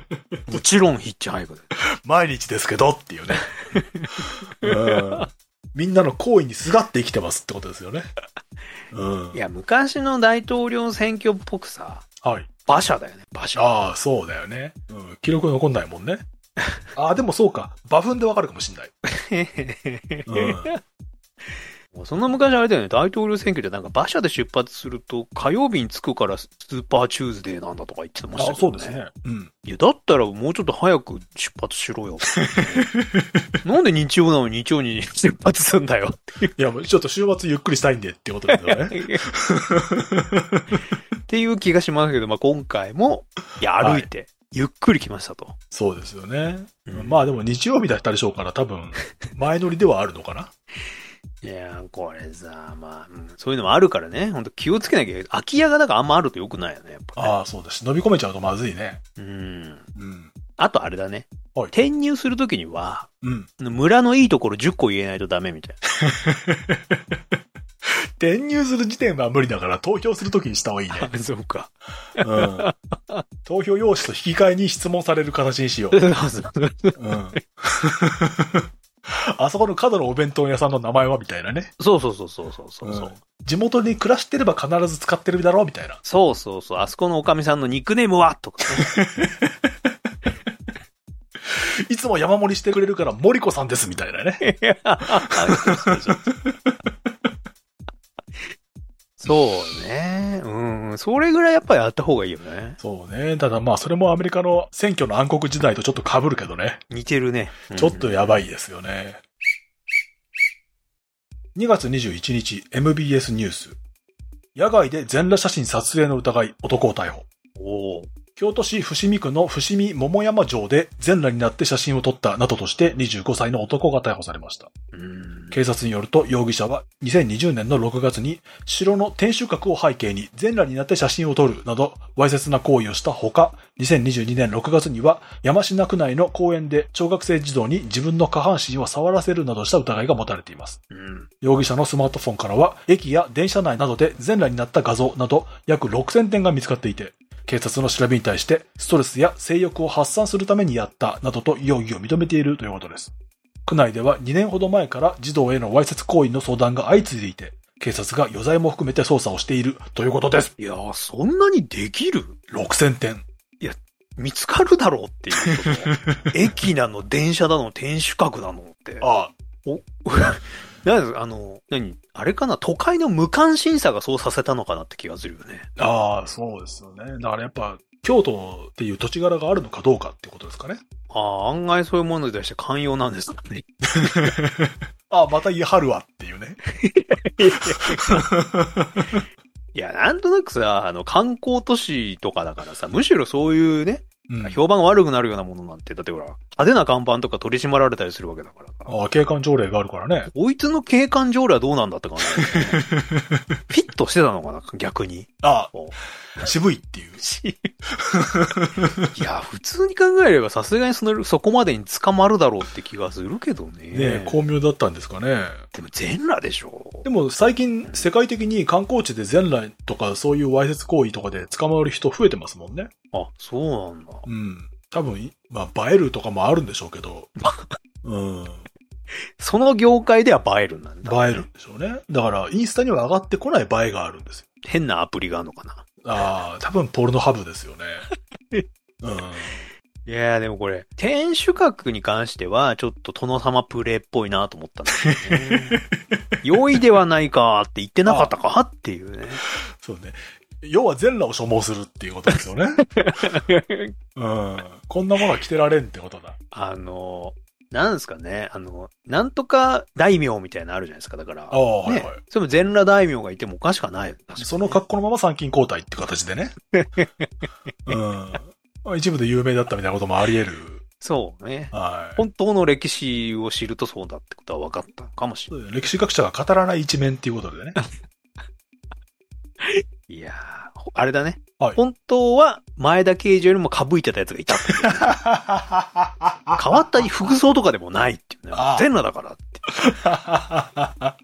もちろんヒッチハイクで。 毎日ですけどっていうね。みんなの行為にすがって生きてますってことですよね。 いや、昔の大統領選挙っぽくさ。 はい。 馬車だよね、馬車。 ああ、そうだよね。記録残んないもんね。ああ、でもそうか。馬糞でわかるかもしんない。 そんな昔あれだよね、大統領選挙でなんか馬車で出発すると火曜日に着くからスーパーチューズデーなんだとか言ってましたけどね。 あ、そうですね。 いや、だったらもうちょっと早く出発しろよ。なんで日曜なのに日曜に出発するんだよっていう。 いや、もうちょっと週末ゆっくりしたいんでってことですよね。 っていう気がしますけど、今回も、歩いて、ゆっくり来ましたと。 そうですよね。まあでも日曜日だったでしょうから、多分、前乗りではあるのかな。 いや、これさ、そういうのもあるからね、本当気をつけなきゃ。空き家がだからあんまあると良くないよね、やっぱ、ね。 ああ、そうです。飲み込めちゃうとまずいね。 あとあれだね。転入するときには、村のいいところ10個言えないとダメみたいな。 転入する時点は無理だから投票するときにした方がいいね。 そうか。 投票用紙と引き換えに質問される形にしよう。あそこの角のお弁当屋さんの名前はみたいなね。 そう。 地元に暮らしてれば必ず使ってるだろうみたいな。 そう。あそこのおかみさんのニックネームはとかね。 いつも山盛りしてくれるから森子さんですみたいなね。 そうね。それぐらいやっぱりやった方がいいよね。 そうね。ただそれもアメリカの選挙の暗黒時代とちょっと被るけどね。 似てるね。 ちょっとやばいですよね。2月21日 MBS ニュース。野外で全裸写真撮影の疑い、男を逮捕。京都市伏見区の伏見桃山城で全裸になって写真を撮ったなどとして25歳の男が逮捕されました。警察によると容疑者は2020年の6月に城の天守閣を背景に全裸になって写真を撮るなどわいせつな行為をしたほか、2022年6月には山科区内の公園で小学生児童に自分の下半身を触らせるなどした疑いが持たれています。容疑者のスマートフォンからは駅や電車内などで全裸になった画像など約6000点が見つかっていて、警察の調べに対してストレスや性欲を発散するためにやったなどと容疑を認めているということです。 区内では2年ほど前から児童へのわいせつ行為の相談が相次いでいて、警察が余罪も含めて捜査をしているということです。 いやー、そんなにできる ?6000 点。 いや、見つかるだろうっていうこと。駅なの、電車だの、天守閣だのって。 ああ。 あれかな、都会の無関心さがそうさせたのかなって気がするよね。 ああ、そうですよね。だからやっぱ、京都っていう土地柄があるのかどうかってことですかね。 ああ、案外そういうものに対して寛容なんですかね。 ああ、また言い張るわっていうね。 いや、なんとなくさ、観光都市とかだからさ、むしろそういうね、評判が悪くなるようなものなんて、だってほら、派手な看板とか取り締まられたりするわけだから。 ああ、景観条例があるからね。 こいつの景観条例はどうなんだって感じ、ね。フィットしてたのかな、逆に。 ああ、渋いっていう。 いや、普通に考えればさすがにそこまでに捕まるだろうって気がするけどね。 ねえ、巧妙だったんですかね。 でも全裸でしょ。 でも最近世界的に観光地で全裸とかそういうわいせつ行為とかで捕まる人増えてますもんね。 あ、そうなんだ。 うん。多分、まあ映えるとかもあるんでしょうけど。うん。 その業界では映えるんだね。 映えるんでしょうね。だからインスタには上がってこない映えがあるんですよ。 変なアプリがあるのかな。 ああ、多分ポルノハブですよね。うん。 いやーでもこれ、天守閣に関しては、ちょっと殿様プレイっぽいなと思ったんですよね。良いではないかって言ってなかったかっていうね。 そうね。要は全裸を所望するっていうことですよね。うん。こんなものは着てられんってことだ。 なんですかね。なんとか大名みたいなのあるじゃないですか。だから。 ああ、はいはい。 それも全裸大名がいてもおかしくはない。 その格好のまま参勤交代って形でね。うん。一部で有名だったみたいなこともあり得る。 そうね。 はい。 本当の歴史を知るとそうだってことは分かったのかもしれない。 歴史学者が語らない一面っていうことでね。 いやー、あれだね。 はい、 本当は前田慶次よりもかぶいてたやつがいたっていう、ね。変わった服装とかでもないっていうね。全裸だからって。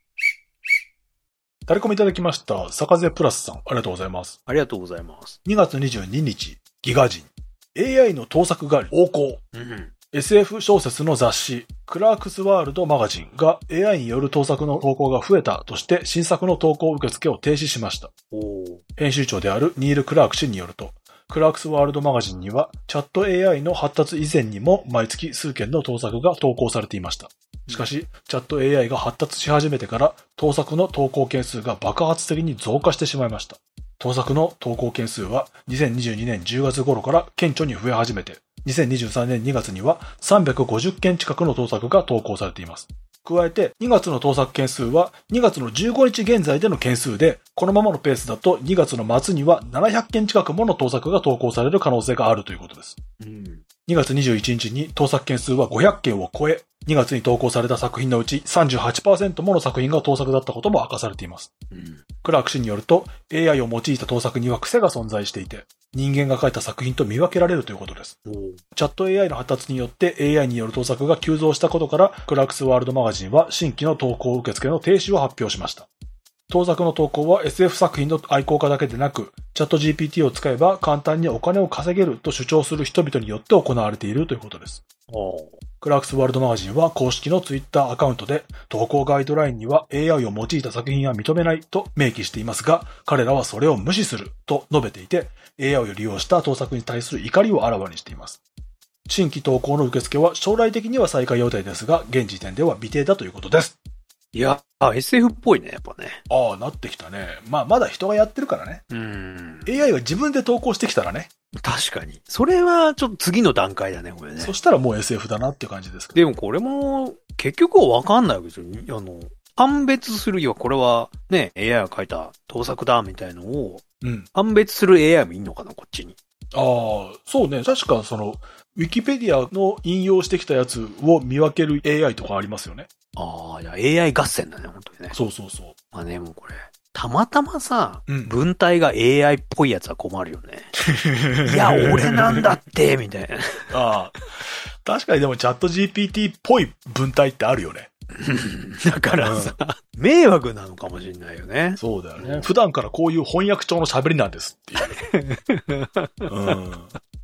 タレコミいただきました。坂瀬プラスさん、ありがとうございます。 ありがとうございます。 2月22日、ギガ人。AI の盗作が横行。SF 小説の雑誌、クラークスワールドマガジンが AI による盗作の投稿が増えたとして新作の投稿受付を停止しました。編集長であるニール・クラーク氏によると、クラークスワールドマガジンにはチャット AI の発達以前にも毎月数件の盗作が投稿されていました。しかし、チャット AI が発達し始めてから盗作の投稿件数が爆発的に増加してしまいました。盗作の投稿件数は2022年10月頃から顕著に増え始めて、2023年2月には350件近くの盗作が投稿されています。加えて2月の盗作件数は2月の15日現在での件数で、このままのペースだと2月の末には700件近くもの盗作が投稿される可能性があるということです。2月21日に盗作件数は500件を超え、2月に投稿された作品のうち 38% もの作品が盗作だったことも明かされています。クラーク氏によると AI を用いた盗作には癖が存在していて、人間が書いた作品と見分けられるということです。チャット AI の発達によって AI による盗作が急増したことから、クラークスワールドマガジンは新規の投稿受付の停止を発表しました。盗作の投稿は SF 作品の愛好家だけでなく、チャット GPT を使えば簡単にお金を稼げると主張する人々によって行われているということです。クラークスワールドマガジンは公式のツイッターアカウントで投稿ガイドラインには AI を用いた作品は認めないと明記していますが、彼らはそれを無視すると述べていて、AI を利用した盗作に対する怒りをあらわにしています。新規投稿の受付は将来的には再開予定ですが、現時点では未定だということです。 いや、SF っぽいね、やっぱね。 ああ、なってきたね。まだ人がやってるからね。AI は自分で投稿してきたらね。 確かに。それはちょっと次の段階だね、これね。 そしたらもう SF だなっていう感じですけど。 でもこれも、結局はわかんないわけですよ。判別するよ、これはね、AI が書いた盗作だ、みたいのを、判別する AI もいいのかな、こっちに。 ああ、そうね。確かウィキペディアの引用してきたやつを見分ける AI とかありますよね。 ああ、いや AI 合戦だね、本当にね。 そうそうそう。 まあね、もうこれ、たまたまさ、文体が AI っぽいやつは困るよね。いや、俺なんだって、みたいな。 ああ。確かにでもチャット GPT っぽい文体ってあるよね。 だからさ、迷惑なのかもしれないよね。 そうだよね。普段からこういう翻訳帳の喋りなんですっていう。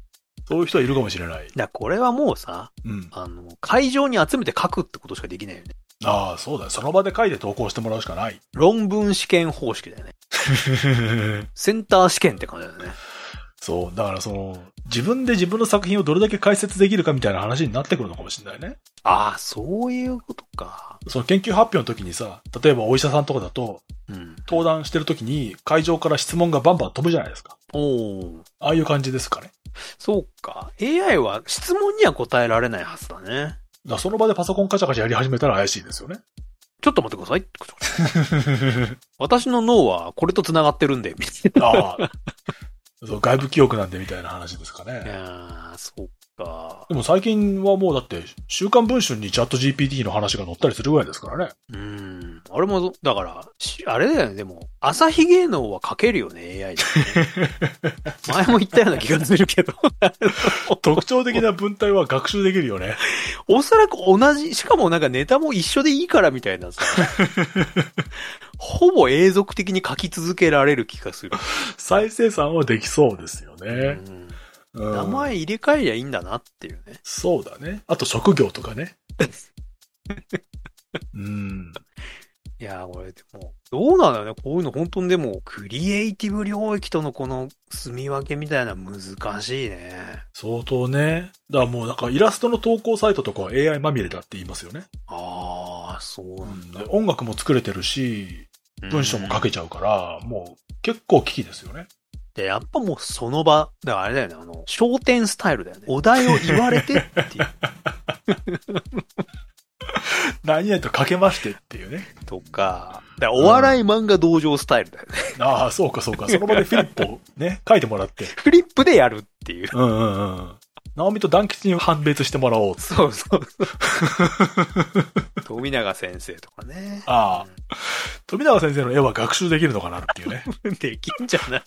そういう人はいるかもしれない。 これはもうさ、会場に集めて書くってことしかできないよね。 ああ、そうだよ。その場で書いて投稿してもらうしかない。 論文試験方式だよね。センター試験って感じだよね。 そう。だから自分で自分の作品をどれだけ解説できるかみたいな話になってくるのかもしれないね。 ああ、そういうことか。 その研究発表の時にさ、例えばお医者さんとかだと、登壇してる時に会場から質問がバンバン飛ぶじゃないですか。ああいう感じですかね。 そうか。AI は質問には答えられないはずだね。 その場でパソコンカチャカチャやり始めたら怪しいですよね。 ちょっと待ってください。私の脳はこれと繋がってるんで、みたいな。 ああ。そう、外部記憶なんでみたいな話ですかね。 いやー、そうか。 でも最近はもうだって、週刊文春にチャット GPT の話が載ったりするぐらいですからね。 あれも、だから、あれだよね、でも、朝日芸能は書けるよね、AI で、ね。前も言ったような気がするけど。 特徴的な文体は学習できるよね。 おそらく同じ、しかもなんかネタも一緒でいいからみたいなさ。ほぼ永続的に書き続けられる気がする。 再生産はできそうですよね。 名前入れ替えりゃいいんだなっていうね。 そうだね。あと職業とかね。 いやー、これでも、どうなんだよね。こういうの本当にでも、クリエイティブ領域とのこの住み分けみたいな難しいね。 相当ね。だからもうなんかイラストの投稿サイトとかは AI まみれだって言いますよね。 ああ、そうなんだ。 音楽も作れてるし、文章も書けちゃうから、もう結構危機ですよね。 で、やっぱもうその場、だからあれだよね、焦点スタイルだよね。お題を言われてっていう。 何々とかけましてっていうね。 とか、だからお笑い漫画道場スタイルだよね。 ああ、そうかそうか。その場でフリップをね、書いてもらって。 フリップでやるっていう。 直美と団吉に判別してもらおう。 そう。富永先生とかね。 ああ、富永先生の絵は学習できるのかなっていうね。 できんじゃない？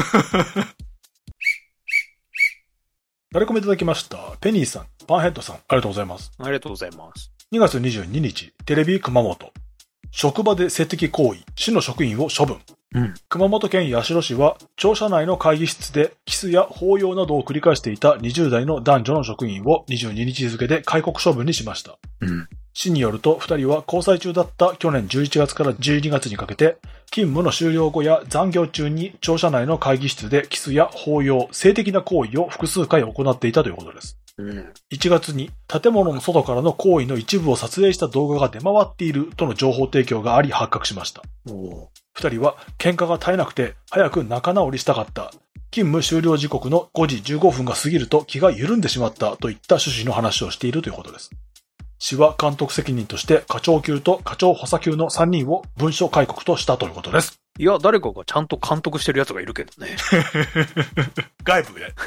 誰コメいただきました。ペニーさん、パンヘッドさん、ありがとうございます。 ありがとうございます。 2月22日、テレビ熊本。職場で性的行為、市の職員を処分。熊本県八代市は、庁舎内の会議室でキスや抱擁などを繰り返していた20代の男女の職員を22日付で戒告処分にしました。市によると、2人は交際中だった去年11月から12月にかけて、勤務の終了後や残業中に庁舎内の会議室でキスや抱擁、性的な行為を複数回行っていたということです。1月に建物の外からの行為の一部を撮影した動画が出回っているとの情報提供があり発覚しました。2人は喧嘩が絶えなくて早く仲直りしたかった。勤務終了時刻の5時15分が過ぎると気が緩んでしまったといった趣旨の話をしているということです。市は監督責任として課長級と課長補佐級の3人を文書戒告としたということです。 いや、誰かがちゃんと監督してるやつがいるけどね。 外部で。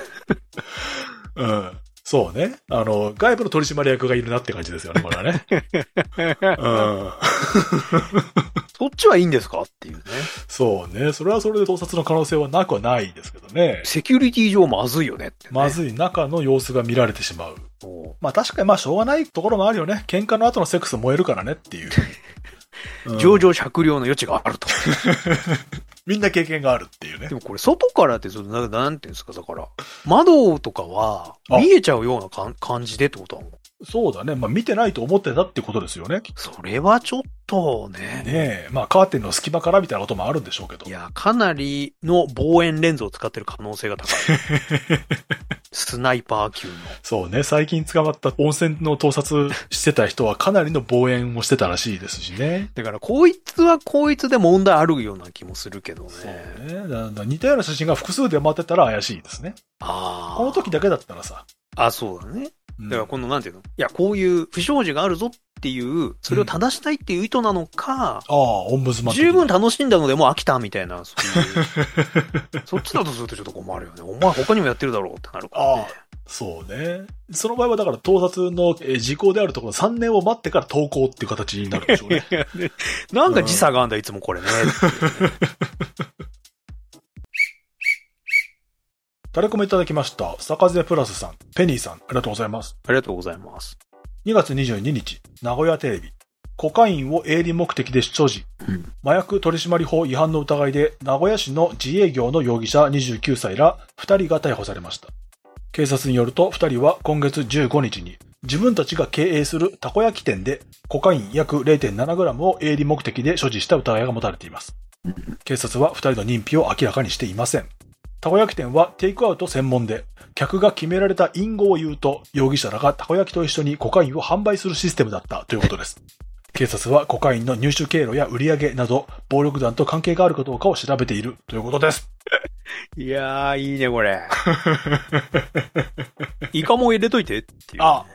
そうね。外部の取締役がいるなって感じですよね、これはね。 そっちはいいんですかっていうね。 そうね。それはそれで盗撮の可能性はなくはないですけどね。 セキュリティ上まずいよねって、ね。 まずい中の様子が見られてしまう。まあ確かにしょうがないところもあるよね。喧嘩の後のセックス燃えるからねっていう。 情状酌量の余地があると。 みんな経験があるっていうね。 でもこれ外からってなんていうんですか、だから、窓とかは見えちゃうような感じでってことはそうだね。まあ見てないと思ってたってことですよね。 それはちょっとね。 ねえ。まあカーテンの隙間からみたいなこともあるんでしょうけど。 いや、かなりの望遠レンズを使ってる可能性が高い。スナイパー級の。 そうね。最近捕まった温泉の盗撮してた人はかなりの望遠をしてたらしいですしね。 だからこいつはこいつで問題あるような気もするけどね。 そうね。だ似たような写真が複数出回ってたら怪しいですね。この時だけだったらさ。 そうだね。だからこのなんていうの、いや、こういう不祥事があるぞっていう、それを正したいっていう意図なのか、 オンブズマン。 十分楽しんだのでもう飽きたみたいな、そっちだとするとちょっと困るよね。お前他にもやってるだろうってなるからね。 そうね。その場合はだから盗撮の時効であるところ3年を待ってから投稿っていう形になるでしょうね。 なんか時差があんだ、いつもこれね。 誰コメいただきました。サカゼプラスさん、ペニーさん、ありがとうございます。 ありがとうございます。 2月22日、名古屋テレビ。コカインを営利目的で所持。麻薬取締法違反の疑いで、名古屋市の自営業の容疑者29歳ら2人が逮捕されました。 警察によると2人は今月15日に自分たちが経営するたこ焼き店でコカイン約 0.7g を営利目的で所持した疑いが持たれています。警察は2人の認否を明らかにしていません。たこ焼き店はテイクアウト専門で、客が決められた隠語を言うと、容疑者らがたこ焼きと一緒にコカインを販売するシステムだったということです。警察はコカインの入手経路や売り上げなど、暴力団と関係があるかどうかを調べているということです。 いやー、いいね、これ。イカも入れといてっていう。 あ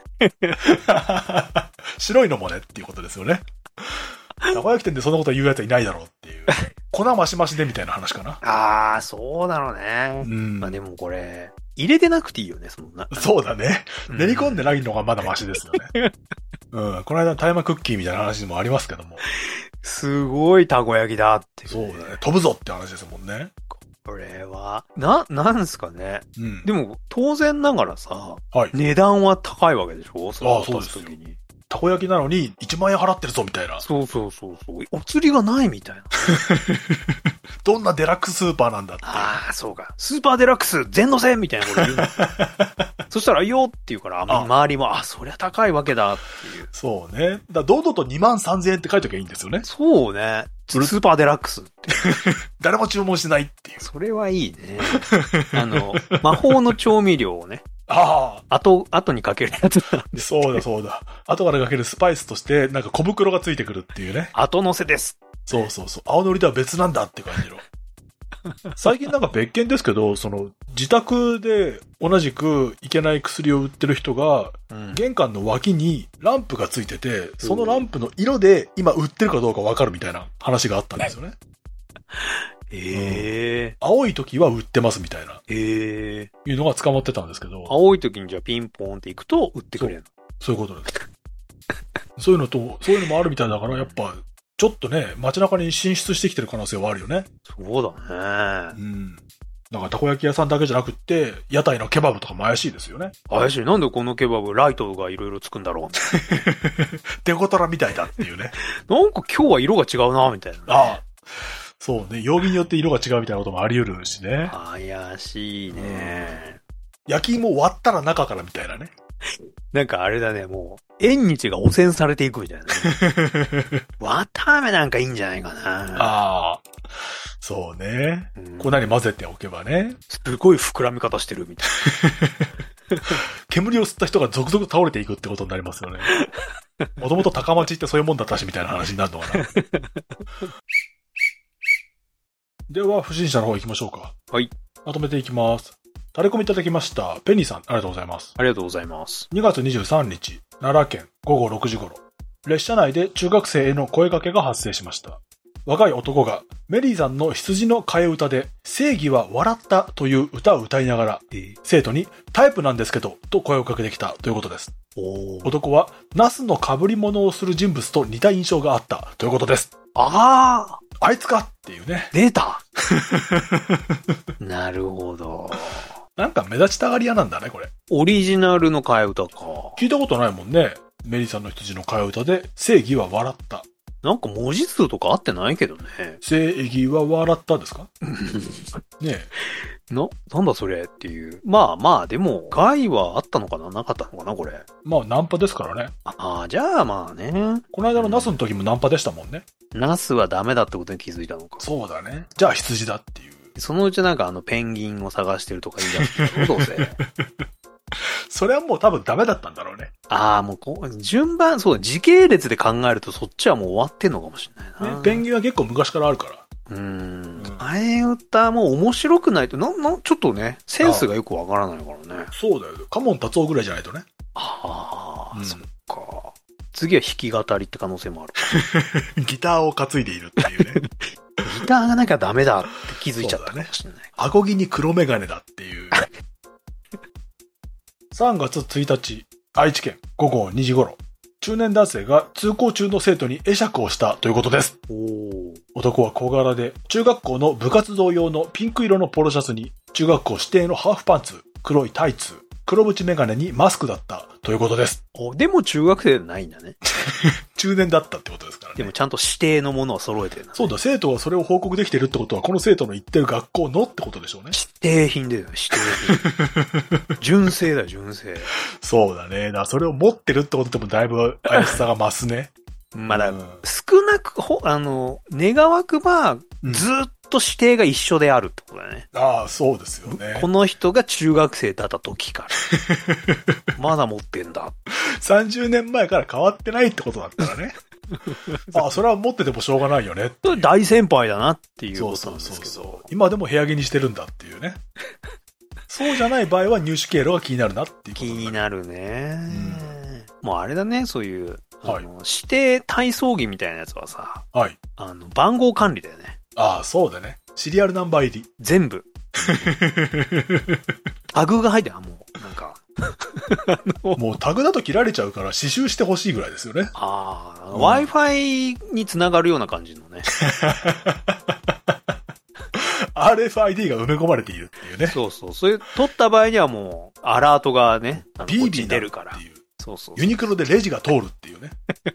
白いのもねっていうことですよね。たこ焼き店でそんなこと言うやつはいないだろうっていう。粉マシマシでみたいな話かな。 ああ、そうだろうね。まあでもこれ、入れてなくていいよね、そんな。 そうだね。練り込んでないのがまだマシですよね。この間大麻クッキーみたいな話もありますけども。 すごいたこ焼きだって、 そうだね。飛ぶぞって話ですもんね。 これは、なんすかね。でも、当然ながらさ、値段は高いわけでしょ？ そうですよ。たこ焼きなのに1万円払ってるぞみたいな。 そう。お釣りがないみたいな。 どんなデラックススーパーなんだって。 ああ、そうか。スーパーデラックス全乗せみたいなこと言うの。そしたら、いいよって言うから、周りも、そりゃ高いわけだっていう。 そうね。堂々と23,000円って書いときゃいいんですよね。 そうね。スーパーデラックスって。 誰も注文しないっていう。 それはいいね。魔法の調味料をね。後にかけるやつなんで。 そうだ。後からかけるスパイスとして、なんか小袋がついてくるっていうね。 後乗せです。 そう。青のりとは別なんだって感じの。最近なんか別件ですけど、自宅で同じくいけない薬を売ってる人が、玄関の脇にランプがついてて、そのランプの色で今売ってるかどうかわかるみたいな話があったんですよね。青い時は売ってますみたいな。いうのが捕まってたんですけど。 青い時にじゃあピンポーンって行くと売ってくれるの？ そういうことです。そういうのもあるみたいだから、やっぱ、ちょっとね、街中に進出してきてる可能性はあるよね。 そうだね。 だからたこ焼き屋さんだけじゃなくって、屋台のケバブとかも怪しいですよね。 怪しい。なんでこのケバブライトがいろいろつくんだろうデコトラみたいだっていうね。 なんか今日は色が違うな、みたいな、ね。 そうね。曜日によって色が違うみたいなこともあり得るしね。 怪しいね。 焼き芋割ったら中からみたいなね。 なんかあれだね、もう、縁日が汚染されていくみたいな、ね。わたあめなんかいいんじゃないかな。 そうね。粉に混ぜておけばね。 すごい膨らみ方してるみたいな。 煙を吸った人が続々倒れていくってことになりますよね。もともと高町ってそういうもんだったしみたいな話になるのかな。では、不審者の方行きましょうか。 はい。 まとめていきます。タレコミいただきました。ペニーさん、ありがとうございます。 ありがとうございます。 2月23日、奈良県午後6時頃、列車内で中学生への声掛けが発生しました。若い男がメリーさんの羊の替え歌で正義は笑ったという歌を歌いながら、生徒にタイプなんですけどと声をかけてきたということです。男はナスの被り物をする人物と似た印象があったということです。あいつかっていうね。 出たなるほど。 なんか目立ちたがり屋なんだね、これ。 オリジナルの替え歌か。 聞いたことないもんね。メリーさんの羊の替え歌で正義は笑った。 なんか文字数とか合ってないけどね。 正義は笑ったですかねえ。なんだそれっていう。まあ、でも、害はあったのかななかったのかなこれ。 まあ、ナンパですからね。 じゃあまあね。 この間のナスの時もナンパでしたもんね。 ナスはダメだってことに気づいたのか。 そうだね。じゃあ羊だっていう。 そのうちなんかペンギンを探してるとか言い出すどうせ。 それはもう多分ダメだったんだろうね。 もう順番、そう、時系列で考えるとそっちはもう終わってんのかもしれないな。 ね、ペンギンは結構昔からあるから。 替え歌も面白くないと、ちょっとね、センスがよくわからないからね。 そうだよ。カモン達夫ぐらいじゃないとね。 そっか。次は弾き語りって可能性もある。 ギターを担いでいるっていうね。 ギターがなきゃダメだって気づいちゃったかもしれない。 アゴギに黒メガネだっていう。3月1日、愛知県午後2時頃、中年男性が通行中の生徒に会釈をしたということです。男は小柄で、中学校の部活動用のピンク色のポロシャツに、中学校指定のハーフパンツ、黒いタイツ、黒縁メガネにマスクだったということです。 でも中学生じゃないんだね。 中年だったってことですからね。 でもちゃんと指定のものを揃えてるんだね。 そうだ、生徒がそれを報告できてるってことは、この生徒の行ってる学校のってことでしょうね。 指定品だよ、指定品。純正だよ、純正。 そうだね。だからそれを持ってるってことでもだいぶ怪しさが増すね。 まだ、少なく、願わくば、ずっと指定が一緒であるってことだね。 ああ、そうですよね。 この人が中学生だった時から。まだ持ってんだ。 30年前から変わってないってことだったらね。ああ、それは持っててもしょうがないよね。 大先輩だなっていうことなんですけど。 そう今でも部屋着にしてるんだっていうね。そうじゃない場合は入手経路が気になるなっていうこと。 気になるね。もうあれだね、そういう、 はい、 指定体操着みたいなやつはさ、 はい、 番号管理だよね。 ああ、そうだね。シリアルナンバー入り。 全部。タグが入ってる、もう、なんか。 もうタグだと切られちゃうから刺繍してほしいぐらいですよね。 Wi-Fi につながるような感じのね。 RFID が埋め込まれているっていうね。 そうそう。それ取った場合にはもう、アラートがね、 ビービー出るから。 そうそう。ユニクロでレジが通るっていうね。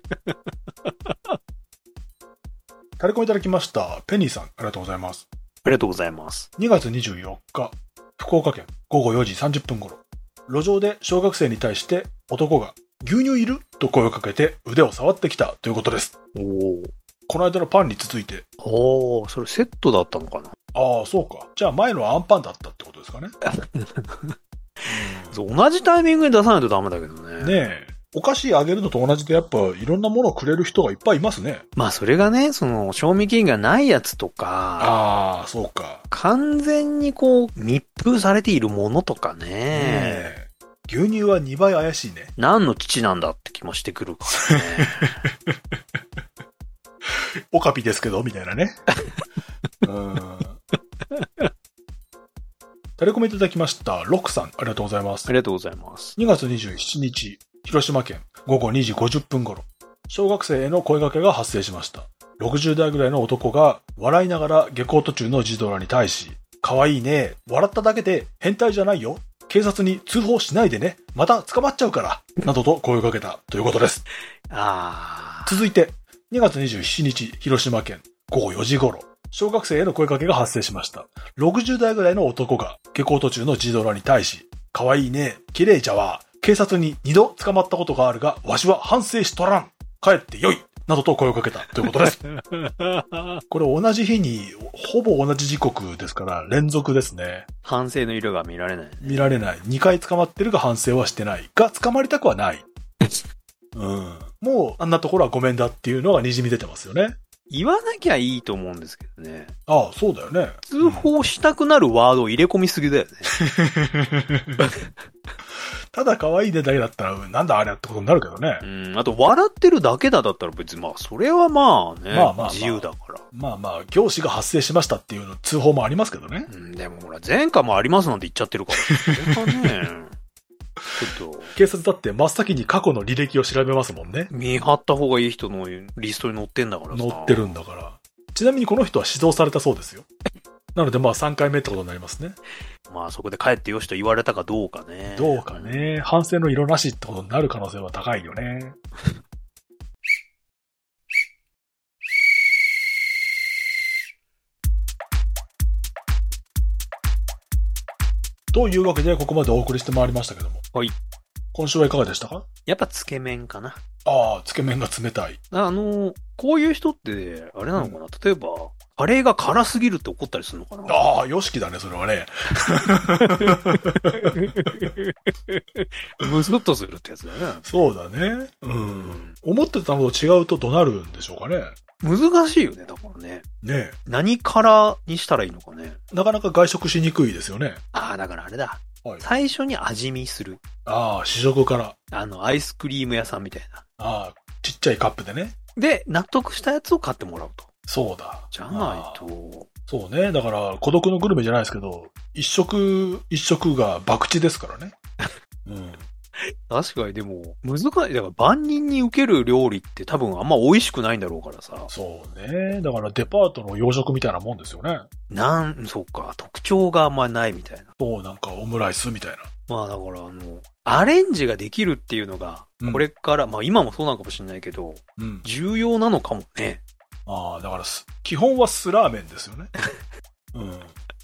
タレコミいただきました。ペニーさん、ありがとうございます。 ありがとうございます。 2月24日、福岡県午後4時30分頃、路上で小学生に対して男が牛乳いると声をかけて腕を触ってきたということです。この間のパンに続いて。 それセットだったのかな。 ああ、そうか。じゃあ前のはアンパンだったってことですかね。 同じタイミングで出さないとダメだけどね。 ねえ。お菓子あげるのと同じでやっぱいろんなものをくれる人がいっぱいいますね。 まあそれがね、賞味期限がないやつとか。 ああ、そうか。 完全に密封されているものとかね。 牛乳は2倍怪しいね。 何の父なんだって気もしてくるからね。 オカピですけど、みたいなね。タレコメいただきました。ロックさん、ありがとうございます。 ありがとうございます。 2月27日、広島県午後2時50分頃、小学生への声掛けが発生しました。60代ぐらいの男が笑いながら下校途中の児童らに対し、可愛いね、笑っただけで変態じゃないよ。警察に通報しないでね。また捕まっちゃうから。などと声をかけたということです。続いて、2月27日、広島県午後4時頃、小学生への声かけが発生しました。60代ぐらいの男が下校途中の児童らに対し、可愛いね、綺麗じゃわ。警察に2度捕まったことがあるが、わしは反省しとらん。帰ってよい。などと声をかけたということです。これ同じ日に、ほぼ同じ時刻ですから、連続ですね。 反省の色が見られない、ね。 見られない。2回捕まってるが反省はしてない。が、捕まりたくはない。もう、あんなところはごめんだっていうのが滲み出てますよね。 言わなきゃいいと思うんですけどね。 ああ、そうだよね。 通報したくなるワードを入れ込みすぎだよね。 ただ可愛いねだけだったら、なんだあれってことになるけどね。 あと、笑ってるだけだったら別に、それはまあね、自由だから。 教師が発生しましたっていう通報もありますけどね。 でもほら、前科もありますなんて言っちゃってるから。それはね、ちょっと。 警察だって真っ先に過去の履歴を調べますもんね。 見張った方がいい人のリストに載ってんだからさ。 載ってるんだから。ちなみにこの人は指導されたそうですよ。なので3回目ってことになりますね。 そこで帰ってよしと言われたかどうかね。 どうかね。反省の色なしってことになる可能性は高いよね。というわけでここまでお送りしてまいりましたけども。 はい。 今週はいかがでしたか？ やっぱつけ麺かな。 ああ、つけ麺が冷たい。 こういう人って、あれなのかな、例えば、カレーが辛すぎるって怒ったりするのかな。 ああ、よしきだね、それはね。 ムスッとするってやつだね。 そうだね。思ってたのと違うとどなるんでしょうかね。 難しいよね、だからね。 ねえ。 何辛にしたらいいのかね。 なかなか外食しにくいですよね。 だからあれだ。最初に味見する。 試食から。 アイスクリーム屋さんみたいな。 ちっちゃいカップでね。 で、納得したやつを買ってもらうと。 そうだ。 じゃないと。 そうね。だから、孤独のグルメじゃないですけど、一食が博打ですからね。 確かにでも、難しい。だから万人に受ける料理って多分あんま美味しくないんだろうからさ。 そうね。だからデパートの洋食みたいなもんですよね。 そうか、特徴があんまないみたいな。 そう、なんかオムライスみたいな。 まあだからアレンジができるっていうのが、これから、まあ今もそうなのかもしれないけど、重要なのかもね。 ああ、だから基本は酢ラーメンですよね。うん。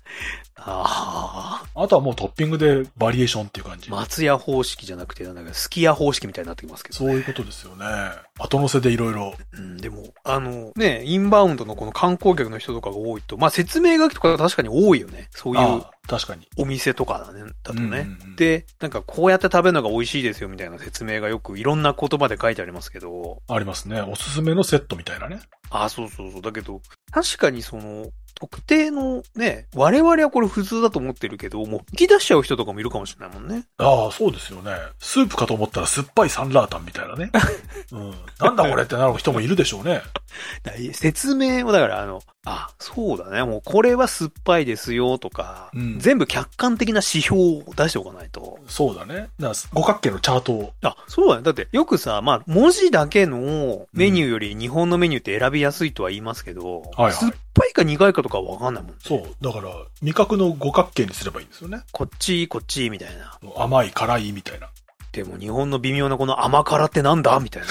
あとはもうトッピングでバリエーションっていう感じ。 松屋方式じゃなくて、なんかすき家方式みたいになってきますけど、 ね。そういうことですよね。後乗せでいろいろ。 でも、ね、インバウンドのこの観光客の人とかが多いと、まあ説明書きとか確かに多いよね。そういう。 確かに。 お店とかだとね。で、なんかこうやって食べるのが美味しいですよみたいな説明がよくいろんな言葉で書いてありますけど。 ありますね。おすすめのセットみたいなね。 そうそうそう。だけど、確かに特定のね、我々はこれ普通だと思ってるけど、もう吹き出しちゃう人とかもいるかもしれないもんね。 そうですよね。スープかと思ったら酸っぱいサンラータンみたいなね。なんだこれってなる人もいるでしょうね。 説明をだからそうだね。もうこれは酸っぱいですよとか、全部客観的な指標を出しておかないと。 そうだね。五角形のチャートを。 そうだね。だってよくさ、まあ文字だけのメニューより日本のメニューって選びやすいとは言いますけど、酸っぱいか苦いかとかわかんないもんね。 そう。だから味覚の五角形にすればいいんですよね。 こっちみたいな。 甘い、辛いみたいな。 でも日本の微妙なこの甘辛ってなんだみたいな。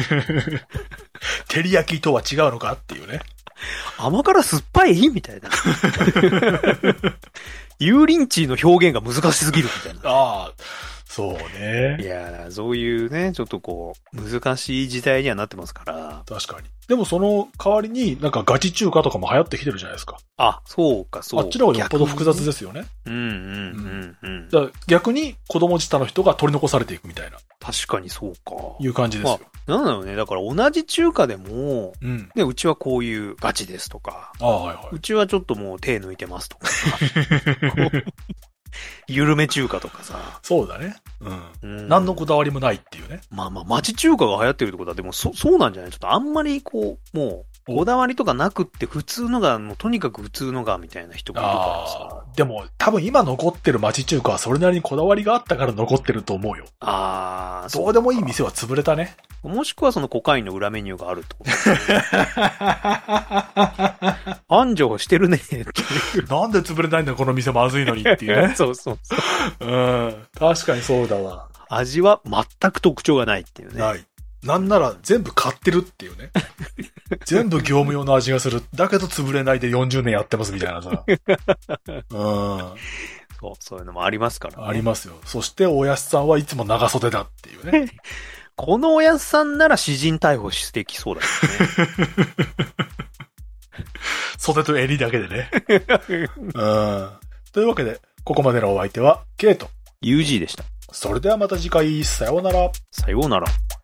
照り焼きとは違うのかっていうね。 甘辛酸っぱいみたいな。油淋鶏の表現が難しすぎるみたいな。 そうね。 いや、そういうね、ちょっと難しい時代にはなってますから。 確かに。でもその代わりになんかガチ中華とかも流行ってきてるじゃないですか。 そうか、そうか。 あっちの方がよっぽど複雑ですよね。だから逆に子供舌の人が取り残されていくみたいな。 確かにそうか。 いう感じですよ。 なんだろうね。だから同じ中華でも、ね、うちはこういうガチですとか、うちはちょっともう手抜いてますとか。緩め中華とかさ。 そうだね。何のこだわりもないっていうね。 まあ、町中華が流行ってるってことは、でもそうなんじゃない？ちょっとあんまりもう、こだわりとかなくって普通のが、もうとにかく普通のがみたいな人がいるからさ。 でも多分今残ってる町中華はそれなりにこだわりがあったから残ってると思うよ。どうでもいい店は潰れたね。 もしくはそのコカインの裏メニューがあるってこと繁盛してるねっていう。 なんで潰れないんだこの店まずいのにっていうね。 そう。 確かにそうだわ。 味は全く特徴がないっていうね。 ない。なんなら全部買ってるっていうね。全部業務用の味がする。だけど潰れないで40年やってますみたいなさ。 そういうのもありますからね。 ありますよ。そしておやすさんはいつも長袖だっていうね。 このおやすさんなら私人逮捕してきそうだよね。 袖と襟だけでね。というわけで、ここまでのお相手は、ケイト。 UG でした。 それではまた次回、さようなら。 さようなら。